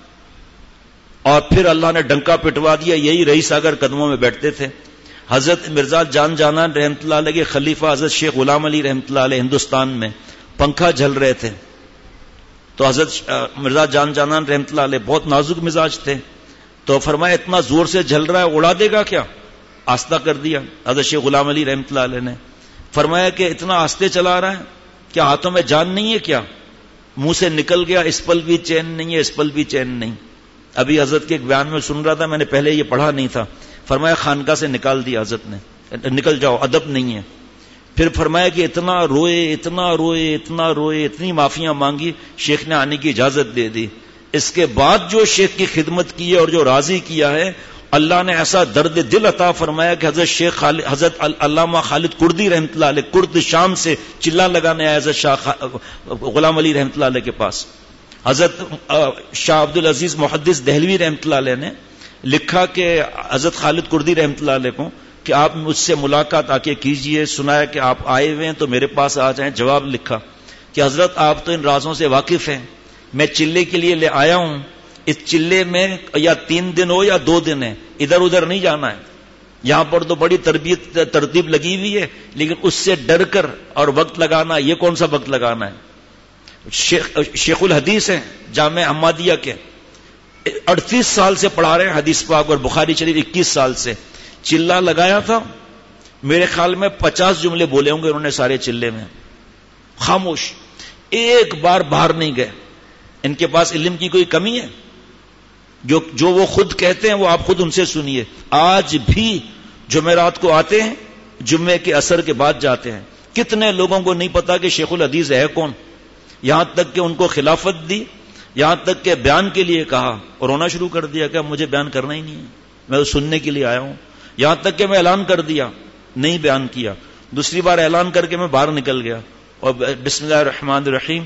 اور پھر اللہ نے ڈنکا پٹوا دیا، یہی رئی ساگر قدموں میں بیٹھتے تھے. حضرت مرزا جان جانان رحمۃ اللہ علیہ کے خلیفہ حضرت شیخ غلام علی رحمۃ اللہ علیہ ہندوستان میں پنکھا جھل رہے تھے، تو حضرت مرزا جان جانان رحمۃ اللہ علیہ بہت نازک مزاج تھے، تو فرمایا اتنا زور سے جھل رہا ہے اڑا دے گا کیا؟ آستہ کر دیا حضرت شیخ غلام علی رحمۃ اللہ علیہ نے. فرمایا کہ اتنا آستے چلا رہا ہے، کیا ہاتھوں میں جان نہیں ہے کیا؟ منہ سے نکل گیا اس پل بھی چین نہیں ہے، اس پل بھی چین نہیں. ابھی حضرت کے ایک بیان میں سن رہا تھا، میں نے پہلے یہ پڑھا نہیں تھا. فرمایا خانقاہ سے نکال دیا حضرت نے، نکل جاؤ، ادب نہیں ہے. پھر فرمایا کہ اتنا روئے اتنا روئے اتنا روئے اتنی معافیاں مانگی، شیخ نے آنے کی اجازت دے دی. اس کے بعد جو شیخ کی خدمت کی ہے اور جو راضی کیا ہے، اللہ نے ایسا درد دل عطا فرمایا کہ حضرت شیخ خالد حضرت علامہ خالد کردی رحمۃ اللہ علیہ کرد شام سے چلا لگانے آیا حضرت شاہ غلام علی رحمۃ اللہ علیہ کے پاس. حضرت شاہ عبد العزیز محدث دہلوی رحمۃ اللہ علیہ نے لکھا کہ حضرت خالد کردی رحمۃ اللہ علیہ کو کہ آپ مجھ سے ملاقات آ کے کیجئے. سنایا کہ آپ آئے ہوئے ہیں تو میرے پاس آ جائیں. جواب لکھا کہ حضرت آپ تو ان رازوں سے واقف ہیں، میں چلے کے لیے لے آیا ہوں. اس چلے میں یا تین دن ہو یا دو دن ہے، ادھر ادھر نہیں جانا ہے. یہاں پر تو بڑی تربیت ترتیب لگی ہوئی ہے، لیکن اس سے ڈر کر اور وقت لگانا، یہ کون سا وقت لگانا ہے؟ شیخ شیخ الحدیث ہیں جامع احمدیہ کے، اڑتیس سال سے پڑھا رہے ہیں حدیث پاک اور بخاری شریف اکیس سال سے. چلہ لگایا تھا، میرے خیال میں پچاس جملے بولے ہوں گے انہوں نے سارے چلے میں. خاموش، ایک بار باہر نہیں گئے. ان کے پاس علم کی کوئی کمی ہے؟ جو جو وہ خود کہتے ہیں وہ آپ خود ان سے سنیے. آج بھی جمعرات کو آتے ہیں، جمعے کے اثر کے بعد جاتے ہیں. کتنے لوگوں کو نہیں پتا کہ شیخ الحدیث ہے کون. یہاں تک کہ ان کو خلافت دی، یہاں تک کہ بیان کے لیے کہا اور رونا شروع کر دیا کہ مجھے بیان کرنا ہی نہیں ہے، میں تو سننے کے لیے آیا ہوں. یہاں تک کہ میں اعلان کر دیا، نہیں بیان کیا. دوسری بار اعلان کر کے میں باہر نکل گیا اور بسم اللہ الرحمن الرحیم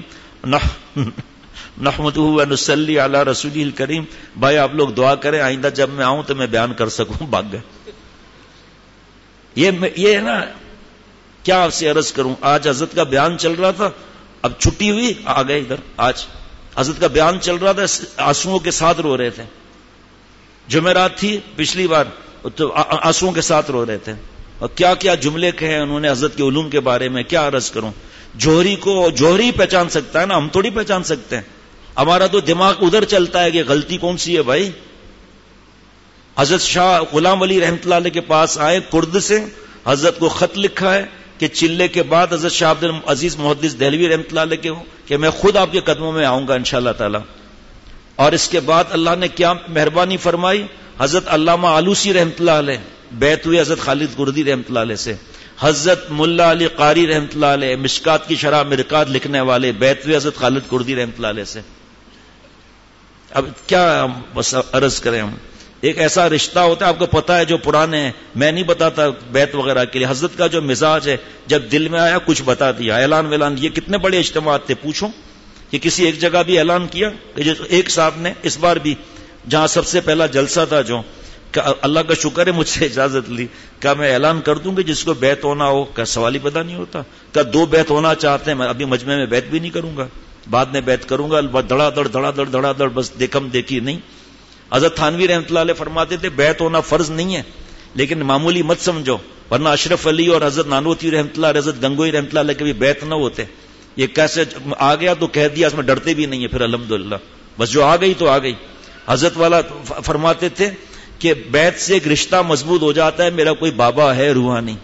نحمدہ و نصلی علی رسولہ الکریم، بھائی آپ لوگ دعا کریں آئندہ جب میں آؤں تو میں بیان کر سکوں. بھاگ گئے. یہ یہ ہے نا، کیا آپ سے عرض کروں. آج حضرت کا بیان چل رہا تھا، اب چھٹی ہوئی آ گئے ادھر. آج حضرت کا بیان چل رہا تھا، آنسوؤں کے ساتھ رو رہے تھے. جمعرات تھی پچھلی بار تو آنسوؤں کے ساتھ رو رہے تھے. اور کیا کیا جملے کہے انہوں نے حضرت کے علوم کے بارے میں، کیا عرض کروں. جوہری کو جوہری پہچان سکتا ہے نا، ہم تھوڑی پہچان سکتے ہیں. ہمارا تو دماغ ادھر چلتا ہے کہ غلطی کون سی ہے بھائی. حضرت شاہ غلام علی رحمۃ اللہ علیہ کے پاس آئے کرد سے، حضرت کو خط لکھا ہے کہ چلے کے بعد حضرت شاہ عبد العزیز محدث دہلوی رحمۃ اللہ علیہ کے ہوں کہ میں خود آپ کے قدموں میں آؤں گا انشاءاللہ تعالی. اور اس کے بعد اللہ نے کیا مہربانی فرمائی، حضرت علامہ آلوسی رحمۃ اللہ علیہ بیعت ہوئے حضرت خالد کردی رحمۃ اللہ علیہ سے. حضرت ملا علی قاری رحمۃ اللہ علیہ مشکات کی شرح مرکات لکھنے والے بیعت ہوئے حضرت خالد کردی رحمۃ اللہ علیہ سے. اب کیا عرض کریں ہم. ایک ایسا رشتہ ہوتا ہے، آپ کو پتا ہے جو پرانے ہیں، میں نہیں بتاتا بیعت وغیرہ کے لیے. حضرت کا جو مزاج ہے، جب دل میں آیا کچھ بتا دیا، اعلان ویلان. یہ کتنے بڑے اجتماعات تھے، پوچھو کہ کسی ایک جگہ بھی اعلان کیا. ایک صاحب نے اس بار بھی جہاں سب سے پہلا جلسہ تھا، جو اللہ کا شکر ہے مجھ سے اجازت لی، کہا میں اعلان کر دوں کہ جس کو بیعت ہونا ہو. کا سوال ہی پیدا نہیں ہوتا. کہا دو بیعت ہونا چاہتے ہیں، میں ابھی مجمع میں بیعت بھی نہیں کروں گا، بعد میں بیعت کروں گا. دڑا دڑ دڑا دڑ دڑا دڑ بس دیکھم دیکھی نہیں. حضرت تھانوی رحمۃ اللہ علیہ فرماتے تھے بیعت ہونا فرض نہیں ہے، لیکن معمولی مت سمجھو، ورنہ اشرف علی اور حضرت نانوتی رحمۃ اللہ، حضرت گنگوئی رحمۃ اللہ علیہ کے بھی بیعت نہ ہوتے. یہ کیسے آ گیا تو کہہ دیا، اس میں ڈرتے بھی نہیں ہے. پھر الحمدللہ بس جو آ گئی تو آ گئی. حضرت والا فرماتے تھے کہ بیعت سے ایک رشتہ مضبوط ہو جاتا ہے، میرا کوئی بابا ہے روحانی،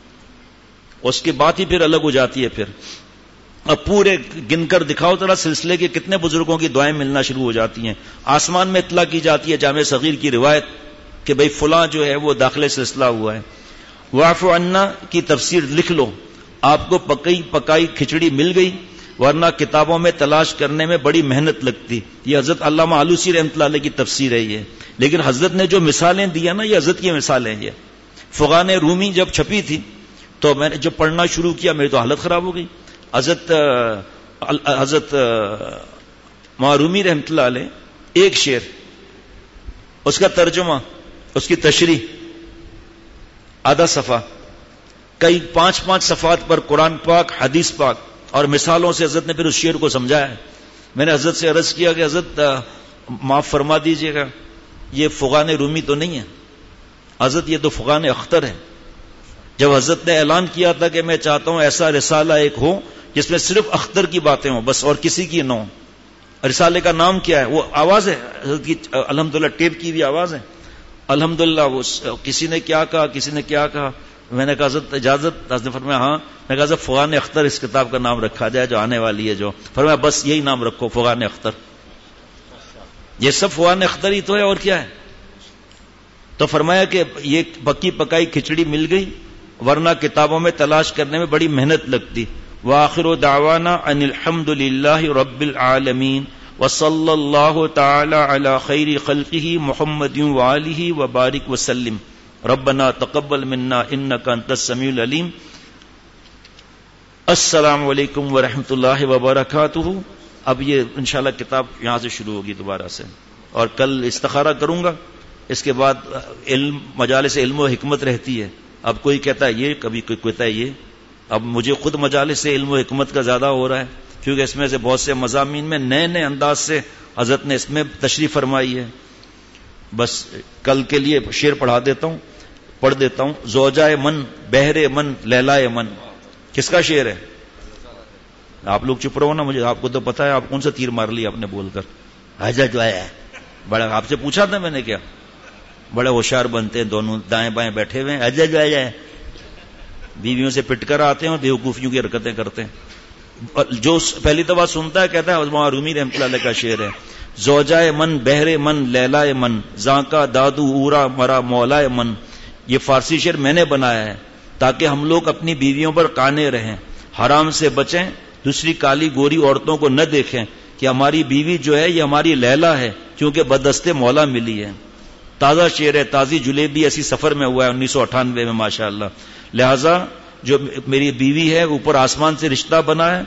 اس کی بات ہی پھر الگ ہو جاتی ہے. پھر اب پورے گن کر دکھاؤ ذرا سلسلے کے کتنے بزرگوں کی دعائیں ملنا شروع ہو جاتی ہیں. آسمان میں اطلاع کی جاتی ہے جامع صغیر کی روایت کہ بھئی فلاں جو ہے وہ داخل سلسلہ ہوا ہے. واعف عنا کی تفسیر لکھ لو، آپ کو پکئی پکائی کھچڑی مل گئی، ورنہ کتابوں میں تلاش کرنے میں بڑی محنت لگتی. یہ حضرت علامہ آلوسی رحمۃ اللہ علیہ کی تفسیر ہے یہ. لیکن حضرت نے جو مثالیں دی ہیں نا، یہ حضرت کی مثالیں ہیں. فغان رومی جب چھپی تھی تو میں نے جب پڑھنا شروع کیا میری تو حالت خراب ہو گئی. حضرت حضرت معرومی رحمۃ اللہ علیہ ایک شعر، اس کا ترجمہ، اس کی تشریح آدھا صفحہ، کئی پانچ پانچ صفحات پر قرآن پاک، حدیث پاک اور مثالوں سے حضرت نے پھر اس شعر کو سمجھایا ہے. میں نے حضرت سے عرض کیا کہ حضرت معاف فرما دیجئے گا، یہ فغان رومی تو نہیں ہے حضرت، یہ تو فغان اختر ہے. جب حضرت نے اعلان کیا تھا کہ میں چاہتا ہوں ایسا رسالہ ایک ہو جس میں صرف اختر کی باتیں ہوں بس، اور کسی کی نہ ہو. رسالے کا نام کیا ہے؟ وہ آواز ہے حضرت کی، الحمدللہ ٹیپ کی بھی آواز ہے الحمدللہ. وہ کسی نے کیا کہا، کسی نے کیا کہا، میں نے کہا حضرت اجازت؟ حضرت نے فرمایا ہاں. میں کہا حضرت فغان اختر اس کتاب کا نام رکھا جائے جو آنے والی ہے. جو فرمایا بس یہی نام رکھو، فغان اختر. یہ سب فغان اختر ہی تو ہے، اور کیا ہے؟ تو فرمایا کہ یہ پکی پکائی کھچڑی مل گئی، ورنہ کتابوں میں تلاش کرنے میں بڑی محنت لگتی. وآخر دعوانا ان الحمد للہ رب العالمین وصلی اللہ تعالی علی خیر خلقہ محمد وآلہ وبارک وسلم. ربنا تقبل منا انک انت السمیع العلیم. السلام علیکم ورحمۃ اللہ وبرکاتہ. اب یہ انشاءاللہ کتاب یہاں سے شروع ہوگی دوبارہ سے، اور کل استخارہ کروں گا. اس کے بعد علم، مجالس علم و حکمت رہتی ہے. اب کوئی کہتا ہے یہ، کبھی کوئی کہتا ہے یہ. اب مجھے خود مجالس سے علم و حکمت کا زیادہ ہو رہا ہے، کیونکہ اس میں سے بہت سے مضامین میں نئے نئے انداز سے حضرت نے اس میں تشریح فرمائی ہے. بس کل کے لیے شعر پڑھا دیتا ہوں، پڑھ دیتا ہوں. زوجائے من، بہرے من، لیلائے من. کس کا شعر ہے؟ آپ لوگ چپ رہو نا، مجھے آپ کو تو پتا ہے. آپ کون سا تیر مار لی آپ نے بول کر؟ حضرت جو ہے بڑا، آپ سے پوچھا تھا میں نے کیا؟ بڑے ہوشیار بنتے ہیں دونوں، دائیں بائیں بیٹھے ہوئے ہیں. حضرت جو ہے بیویوں سے پٹ کر آتے ہیں اور بیوقوفیوں کی حرکتیں کرتے ہیں. جو پہلی دفعہ سنتا ہے کہتا ہے عظمہ رومی رحمۃ اللہ علیہ کا شعر ہے. زوجائے من، بہرے من، لیلائے من، زانکا دادو اورا مرا مولائے من. یہ فارسی شعر میں نے بنایا ہے تاکہ ہم لوگ اپنی بیویوں پر قانے رہیں، حرام سے بچیں، دوسری کالی گوری عورتوں کو نہ دیکھیں کہ ہماری بیوی جو ہے یہ ہماری لیلا ہے، کیونکہ بدست مولا ملی ہے. تازہ شعر ہے، تازی جلیبی ایسی سفر میں ہوا ہے انیس سو اٹھانوے میں ماشاءاللہ. لہذا جو میری بیوی ہے اوپر آسمان سے رشتہ بنا ہے،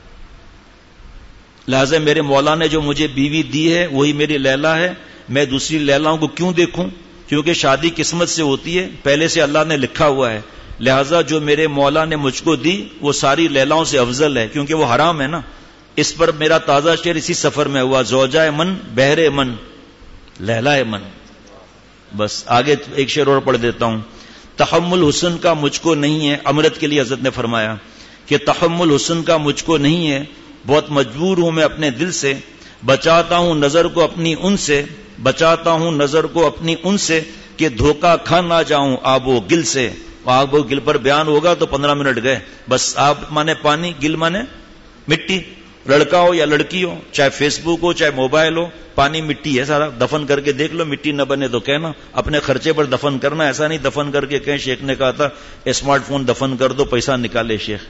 لہذا میرے مولا نے جو مجھے بیوی دی ہے وہی میری لیلا ہے. میں دوسری لیلاؤں کو کیوں دیکھوں؟ کیونکہ شادی قسمت سے ہوتی ہے، پہلے سے اللہ نے لکھا ہوا ہے. لہذا جو میرے مولا نے مجھ کو دی وہ ساری لیلاؤں سے افضل ہے، کیونکہ وہ حرام ہے نا. اس پر میرا تازہ شعر اسی سفر میں ہوا. زوجائے من، بہرے من، لیلائے من. بس آگے ایک شعر اور پڑھ دیتا ہوں. تحمل حسن کا مجھ کو نہیں ہے، امرت کے لیے حضرت نے فرمایا کہ تحمل حسن کا مجھ کو نہیں ہے، بہت مجبور ہوں میں اپنے دل سے، بچاتا ہوں نظر کو اپنی ان سے، بچاتا ہوں نظر کو اپنی ان سے کہ دھوکہ کھا نہ جاؤں آب و گل سے. آب و گل پر بیان ہوگا تو پندرہ منٹ گئے. بس آب مانے پانی، گل مانے مٹی. لڑکا ہو یا لڑکی ہو، چاہے فیس بک ہو چاہے موبائل ہو، پانی مٹی ہے سارا. دفن کر کے دیکھ لو، مٹی نہ بنے تو کہنا. اپنے خرچے پر دفن کرنا، ایسا نہیں دفن کر کے کہیں شیخ نے کہا تھا اسمارٹ فون دفن کر دو پیسہ نکالے شیخ.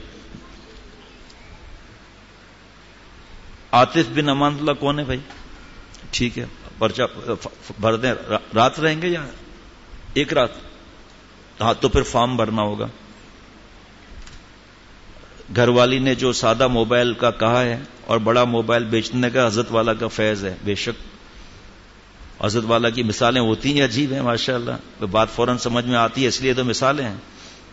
عاطف بن امان اللہ کون ہے بھائی؟ ٹھیک ہے، پرچہ بھر دیں. رات رہیں گے یا ایک رات؟ ہاں تو پھر فارم بھرنا ہوگا. گھر والی نے جو سادہ موبائل کا کہا ہے اور بڑا موبائل بیچنے کا حضرت والا کا فیض ہے. بے شک حضرت والا کی مثالیں ہوتی ہیں عجیب ہیں ماشاءاللہ. بات فوراً سمجھ میں آتی ہے، اس لیے تو مثالیں ہیں.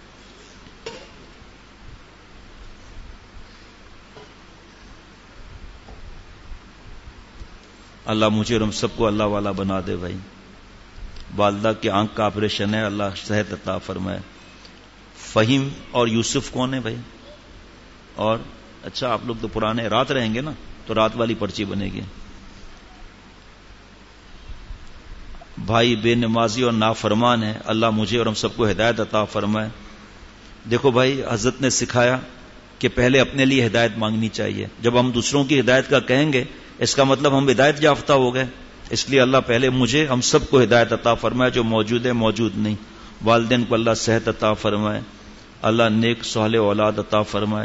اللہ مجھے اور ہم سب کو اللہ والا بنا دے بھائی. والدہ کی آنکھ کا آپریشن ہے، اللہ صحت عطا فرمائے. فہیم اور یوسف کون ہے بھائی؟ اور اچھا آپ لوگ تو پرانے، رات رہیں گے نا تو رات والی پرچی بنے گی. بھائی بے نمازی اور نافرمان ہے، اللہ مجھے اور ہم سب کو ہدایت عطا فرمائے. دیکھو بھائی حضرت نے سکھایا کہ پہلے اپنے لیے ہدایت مانگنی چاہیے. جب ہم دوسروں کی ہدایت کا کہیں گے اس کا مطلب ہم ہدایت یافتہ ہو گئے. اس لیے اللہ پہلے مجھے ہم سب کو ہدایت عطا فرمائے، جو موجود ہے موجود نہیں. والدین کو اللہ صحت عطا فرمائے، اللہ نیک صالح اولاد عطا فرمائے.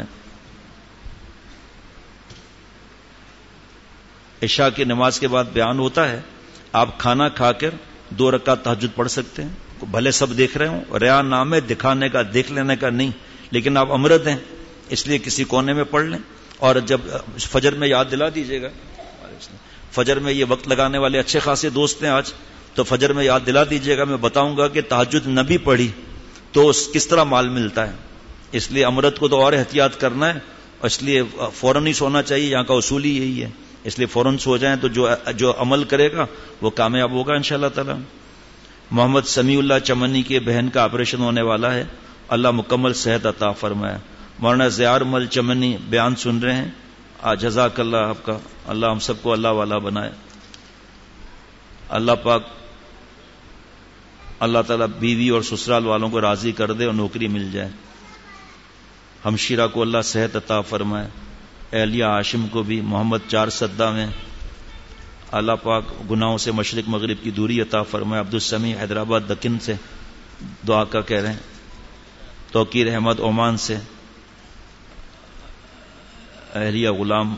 عشاء کی نماز کے بعد بیان ہوتا ہے، آپ کھانا کھا کر دو رکعت تہجد پڑھ سکتے ہیں. بھلے سب دیکھ رہے ہوں، ریا نام ہے دکھانے کا، دیکھ لینے کا نہیں، لیکن آپ امرت ہیں اس لیے کسی کونے میں پڑھ لیں. اور جب فجر میں یاد دلا دیجیے گا، فجر میں یہ وقت لگانے والے اچھے خاصے دوست ہیں آج، تو فجر میں یاد دلا دیجیے گا، میں بتاؤں گا کہ تہجد نہ بھی پڑھی تو اس کس طرح مال ملتا ہے. اس لیے امرت کو تو اور احتیاط کرنا ہے، اور اس لیے فوراً ہی سونا چاہیے، یہاں کا اصول ہی یہی ہے. اس لیے فوراً سو جائیں تو جو جو عمل کرے گا وہ کامیاب ہوگا انشاءاللہ تعالی. محمد سمیع اللہ چمنی کے بہن کا آپریشن ہونے والا ہے، اللہ مکمل صحت عطا فرمائے. مولانا زیار مل چمنی بیان سن رہے ہیں، جزاک اللہ آپ کا، اللہ ہم سب کو اللہ والا بنائے. اللہ پاک اللہ تعالیٰ بیوی اور سسرال والوں کو راضی کر دے اور نوکری مل جائے. ہمشیرہ کو اللہ صحت عطا فرمائے. اہلیہ ہاشم کو بھی. محمد چار سدہ میں اللہ پاک گناہوں سے مشرق مغرب کی دوری عطا فرمائے. عبدالسمیع حیدرآباد دکن سے دعا کا کہہ رہے ہیں. توقیر احمد عمان سے. اہلیہ غلام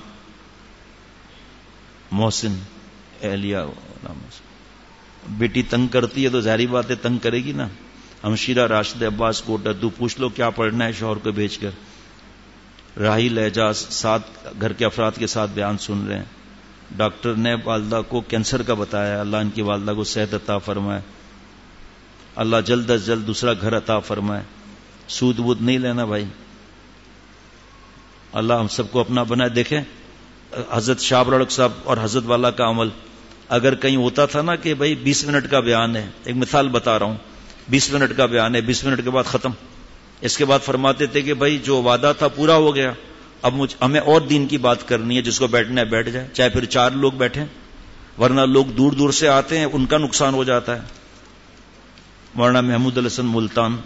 محسن اہلیہ غلام محسن. بیٹی تنگ کرتی ہے تو ظاہری بات ہے تنگ کرے گی نا. ہمشیرہ راشد عباس کوٹا تو پوچھ لو کیا پڑھنا ہے شوہر کو بھیج کر. راحیل اعجاز سات گھر کے افراد کے ساتھ بیان سن رہے ہیں. ڈاکٹر نے والدہ کو کینسر کا بتایا، اللہ ان کی والدہ کو صحت عطا فرمائے. اللہ جلد از جلد دوسرا گھر عطا فرمائے. سود وود نہیں لینا بھائی، اللہ ہم سب کو اپنا بنائے. دیکھیں حضرت شاہ رڑک صاحب اور حضرت والا کا عمل اگر کہیں ہوتا تھا نا کہ بھائی بیس منٹ کا بیان ہے، ایک مثال بتا رہا ہوں، بیس منٹ کا بیان ہے، بیس منٹ کے بعد ختم. اس کے بعد فرماتے تھے کہ بھائی جو وعدہ تھا پورا ہو گیا، اب مجھ ہمیں اور دین کی بات کرنی ہے، جس کو بیٹھنا ہے بیٹھ جائے، چاہے پھر چار لوگ بیٹھیں، ورنہ لوگ دور دور سے آتے ہیں، ان کا نقصان ہو جاتا ہے. مولانا محمود الحسن ملتان،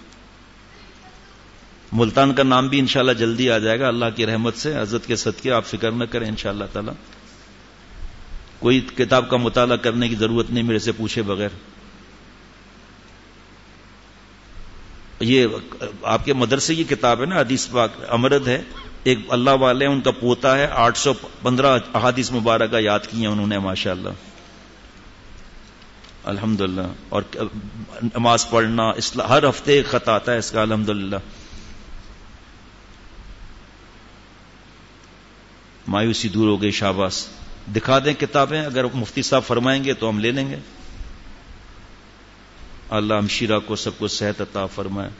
ملتان کا نام بھی انشاءاللہ جلدی آ جائے گا اللہ کی رحمت سے. حضرت کے صدقے آپ فکر نہ کریں انشاءاللہ تعالی. کوئی کتاب کا مطالعہ کرنے کی ضرورت نہیں میرے سے پوچھے بغیر. یہ آپ کے مدرسے کی کتاب ہے نا، حدیث پاک امرد ہے. ایک اللہ والے ان کا پوتا ہے، آٹھ سو پندرہ احادیث مبارکہ یاد کی ہیں انہوں نے ماشاءاللہ الحمدللہ. اور نماز پڑھنا ہر ہفتے ایک خط آتا ہے اس کا الحمدللہ. مایوسی دور ہو گئی، شاباش. دکھا دیں کتابیں، اگر مفتی صاحب فرمائیں گے تو ہم لے لیں گے. اللہ ہمشیرہ کو سب کو صحت عطا فرمائے.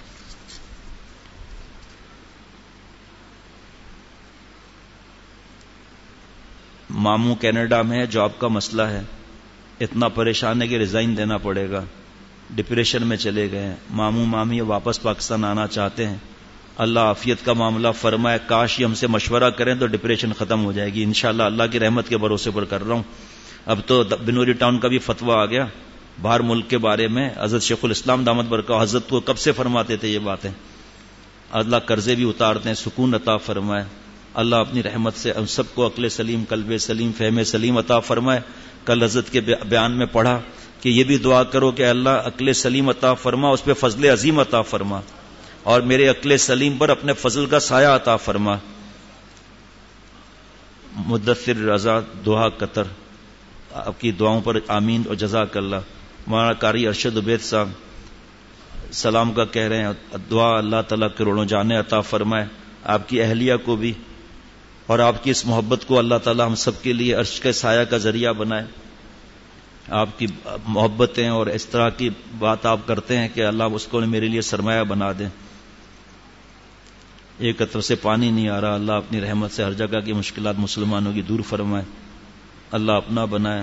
ماموں کینیڈا میں ہے، جاب کا مسئلہ ہے، اتنا پریشان ہے کہ ریزائن دینا پڑے گا، ڈپریشن میں چلے گئے ہیں. ماموں مامی واپس پاکستان آنا چاہتے ہیں، اللہ عافیت کا معاملہ فرمائے. کاش یہ ہم سے مشورہ کریں تو ڈپریشن ختم ہو جائے گی انشاءاللہ، اللہ کی رحمت کے بھروسے پر کر رہا ہوں. اب تو بنوری ٹاؤن کا بھی فتویٰ آ گیا باہر ملک کے بارے میں. حضرت شیخ الاسلام دامت برکاتہ حضرت کو کب سے فرماتے تھے یہ باتیں. اللہ قرضے بھی اتارتے ہیں، سکون عطا فرمائے. اللہ اپنی رحمت سے ہم سب کو عقل سلیم، قلب سلیم، فہم سلیم عطا فرمائے. کل حضرت کے بیان میں پڑھا کہ یہ بھی دعا کرو کہ اللہ عقل سلیم عطا فرما، اس پہ فضل عظیم عطا فرما، اور میرے عقل سلیم پر اپنے فضل کا سایہ عطا فرما. مدثر رضا دوحہ قطر، آپ کی دعاؤں پر آمین اور جزاک اللہ. مولانا قاری ارشد عبید صاحب سلام کا کہہ رہے ہیں، دعا اللہ تعالیٰ کروڑوں جانے عطا فرمائے. آپ کی اہلیہ کو بھی اور آپ کی اس محبت کو اللہ تعالیٰ ہم سب کے لیے عرش کے سایہ کا ذریعہ بنائے. آپ کی محبتیں اور اس طرح کی بات آپ کرتے ہیں کہ اللہ اس کو میرے لیے سرمایہ بنا دیں. ایک قطرے سے پانی نہیں آ رہا، اللہ اپنی رحمت سے ہر جگہ کی مشکلات مسلمانوں کی دور فرمائے، اللہ اپنا بنائے.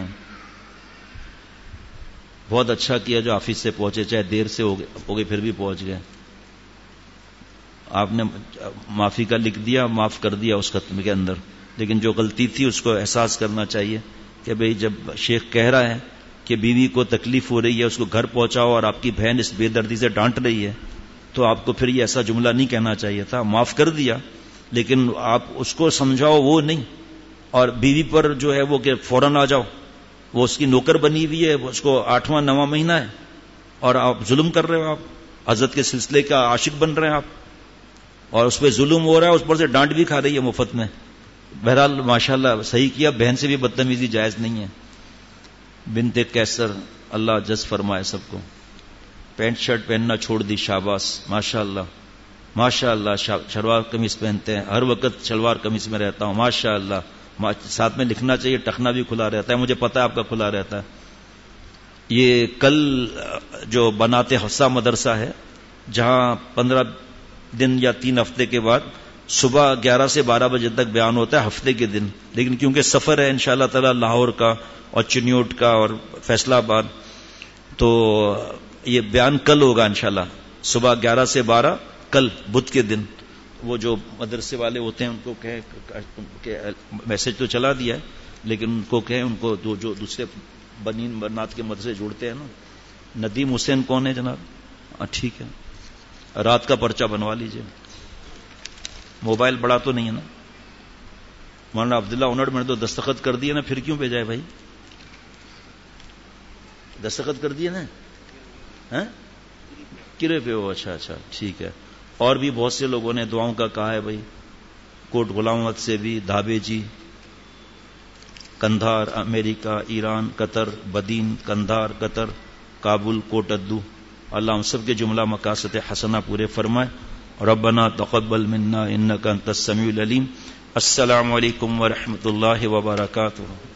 بہت اچھا کیا جو آفس سے پہنچے، چاہے دیر سے ہو گئے پھر بھی پہنچ گئے. آپ نے معافی کا لکھ دیا، معاف کر دیا اس ختم کے اندر، لیکن جو غلطی تھی اس کو احساس کرنا چاہیے کہ بھئی جب شیخ کہہ رہا ہے کہ بیوی کو تکلیف ہو رہی ہے اس کو گھر پہنچاؤ اور آپ کی بہن اس بے دردی سے ڈانٹ رہی ہے تو آپ کو پھر یہ ایسا جملہ نہیں کہنا چاہیے تھا. معاف کر دیا لیکن آپ اس کو سمجھاؤ وہ نہیں، اور بیوی پر جو ہے وہ کہ فوراً آ جاؤ، وہ اس کی نوکر بنی ہوئی ہے، اس کو آٹھواں نواں مہینہ ہے اور آپ ظلم کر رہے ہو. آپ حضرت کے سلسلے کا عاشق بن رہے ہیں آپ، اور اس پہ ظلم ہو رہا ہے، اس پر سے ڈانٹ بھی کھا رہی ہے مفت میں. بہرحال ماشاءاللہ صحیح کیا، بہن سے بھی بدتمیزی جائز نہیں ہے. بنت کیسر اللہ جز فرمائے سب کو. پینٹ شرٹ پہننا چھوڑ دی، شاباش، ماشاء اللہ ماشاء اللہ، شلوار قمیص پہنتے ہیں، ہر وقت شلوار قمیص میں رہتا ہوں، ماشاء اللہ، ساتھ میں لکھنا چاہیے ٹخنا بھی کھلا رہتا ہے، مجھے پتا ہے آپ کا کھلا رہتا ہے۔ یہ کل جو بناتے حفصہ مدرسہ ہے جہاں پندرہ دن یا تین ہفتے کے بعد صبح گیارہ سے بارہ بجے تک بیان ہوتا ہے ہفتے کے دن، لیکن کیونکہ سفر ہے انشاءاللہ تعالی لاہور کا اور چنیوٹ کا اور فیصلہ آباد، تو یہ بیان کل ہوگا انشاءاللہ صبح گیارہ سے بارہ کل بدھ کے دن۔ وہ جو مدرسے والے ہوتے ہیں ان کو کہیں، میسج تو چلا دیا ہے لیکن ان کو کہیں، ان کو جو جو دوسرے بنین برنات کے مدرسے جوڑتے ہیں نا، ندیم حسین کون ہے جناب؟ ٹھیک ہے، رات کا پرچہ بنوا لیجئے، موبائل بڑا تو نہیں ہے نا؟ مولانا عبداللہ اونڑ میں نے تو دستخط کر دیے نا، پھر کیوں بھیجا ہے بھائی؟ دستخط کر دیے نا، کرے پہ ہو، اچھا اچھا ٹھیک ہے۔ اور بھی بہت سے لوگوں نے دعاؤں کا کہا ہے بھائی، کوٹ غلام احمد سے بھی، دھابے جی، کندھار، امریکہ، ایران، قطر، بدین، کندھار، قطر، کابل، کوٹ ادو، اللہ ہم سب کے جملہ مقاصد حسنہ پورے فرمائے۔ ربنا تقبل منا انک انت السمیع العلیم۔ السلام علیکم ورحمۃ اللہ وبرکاتہ۔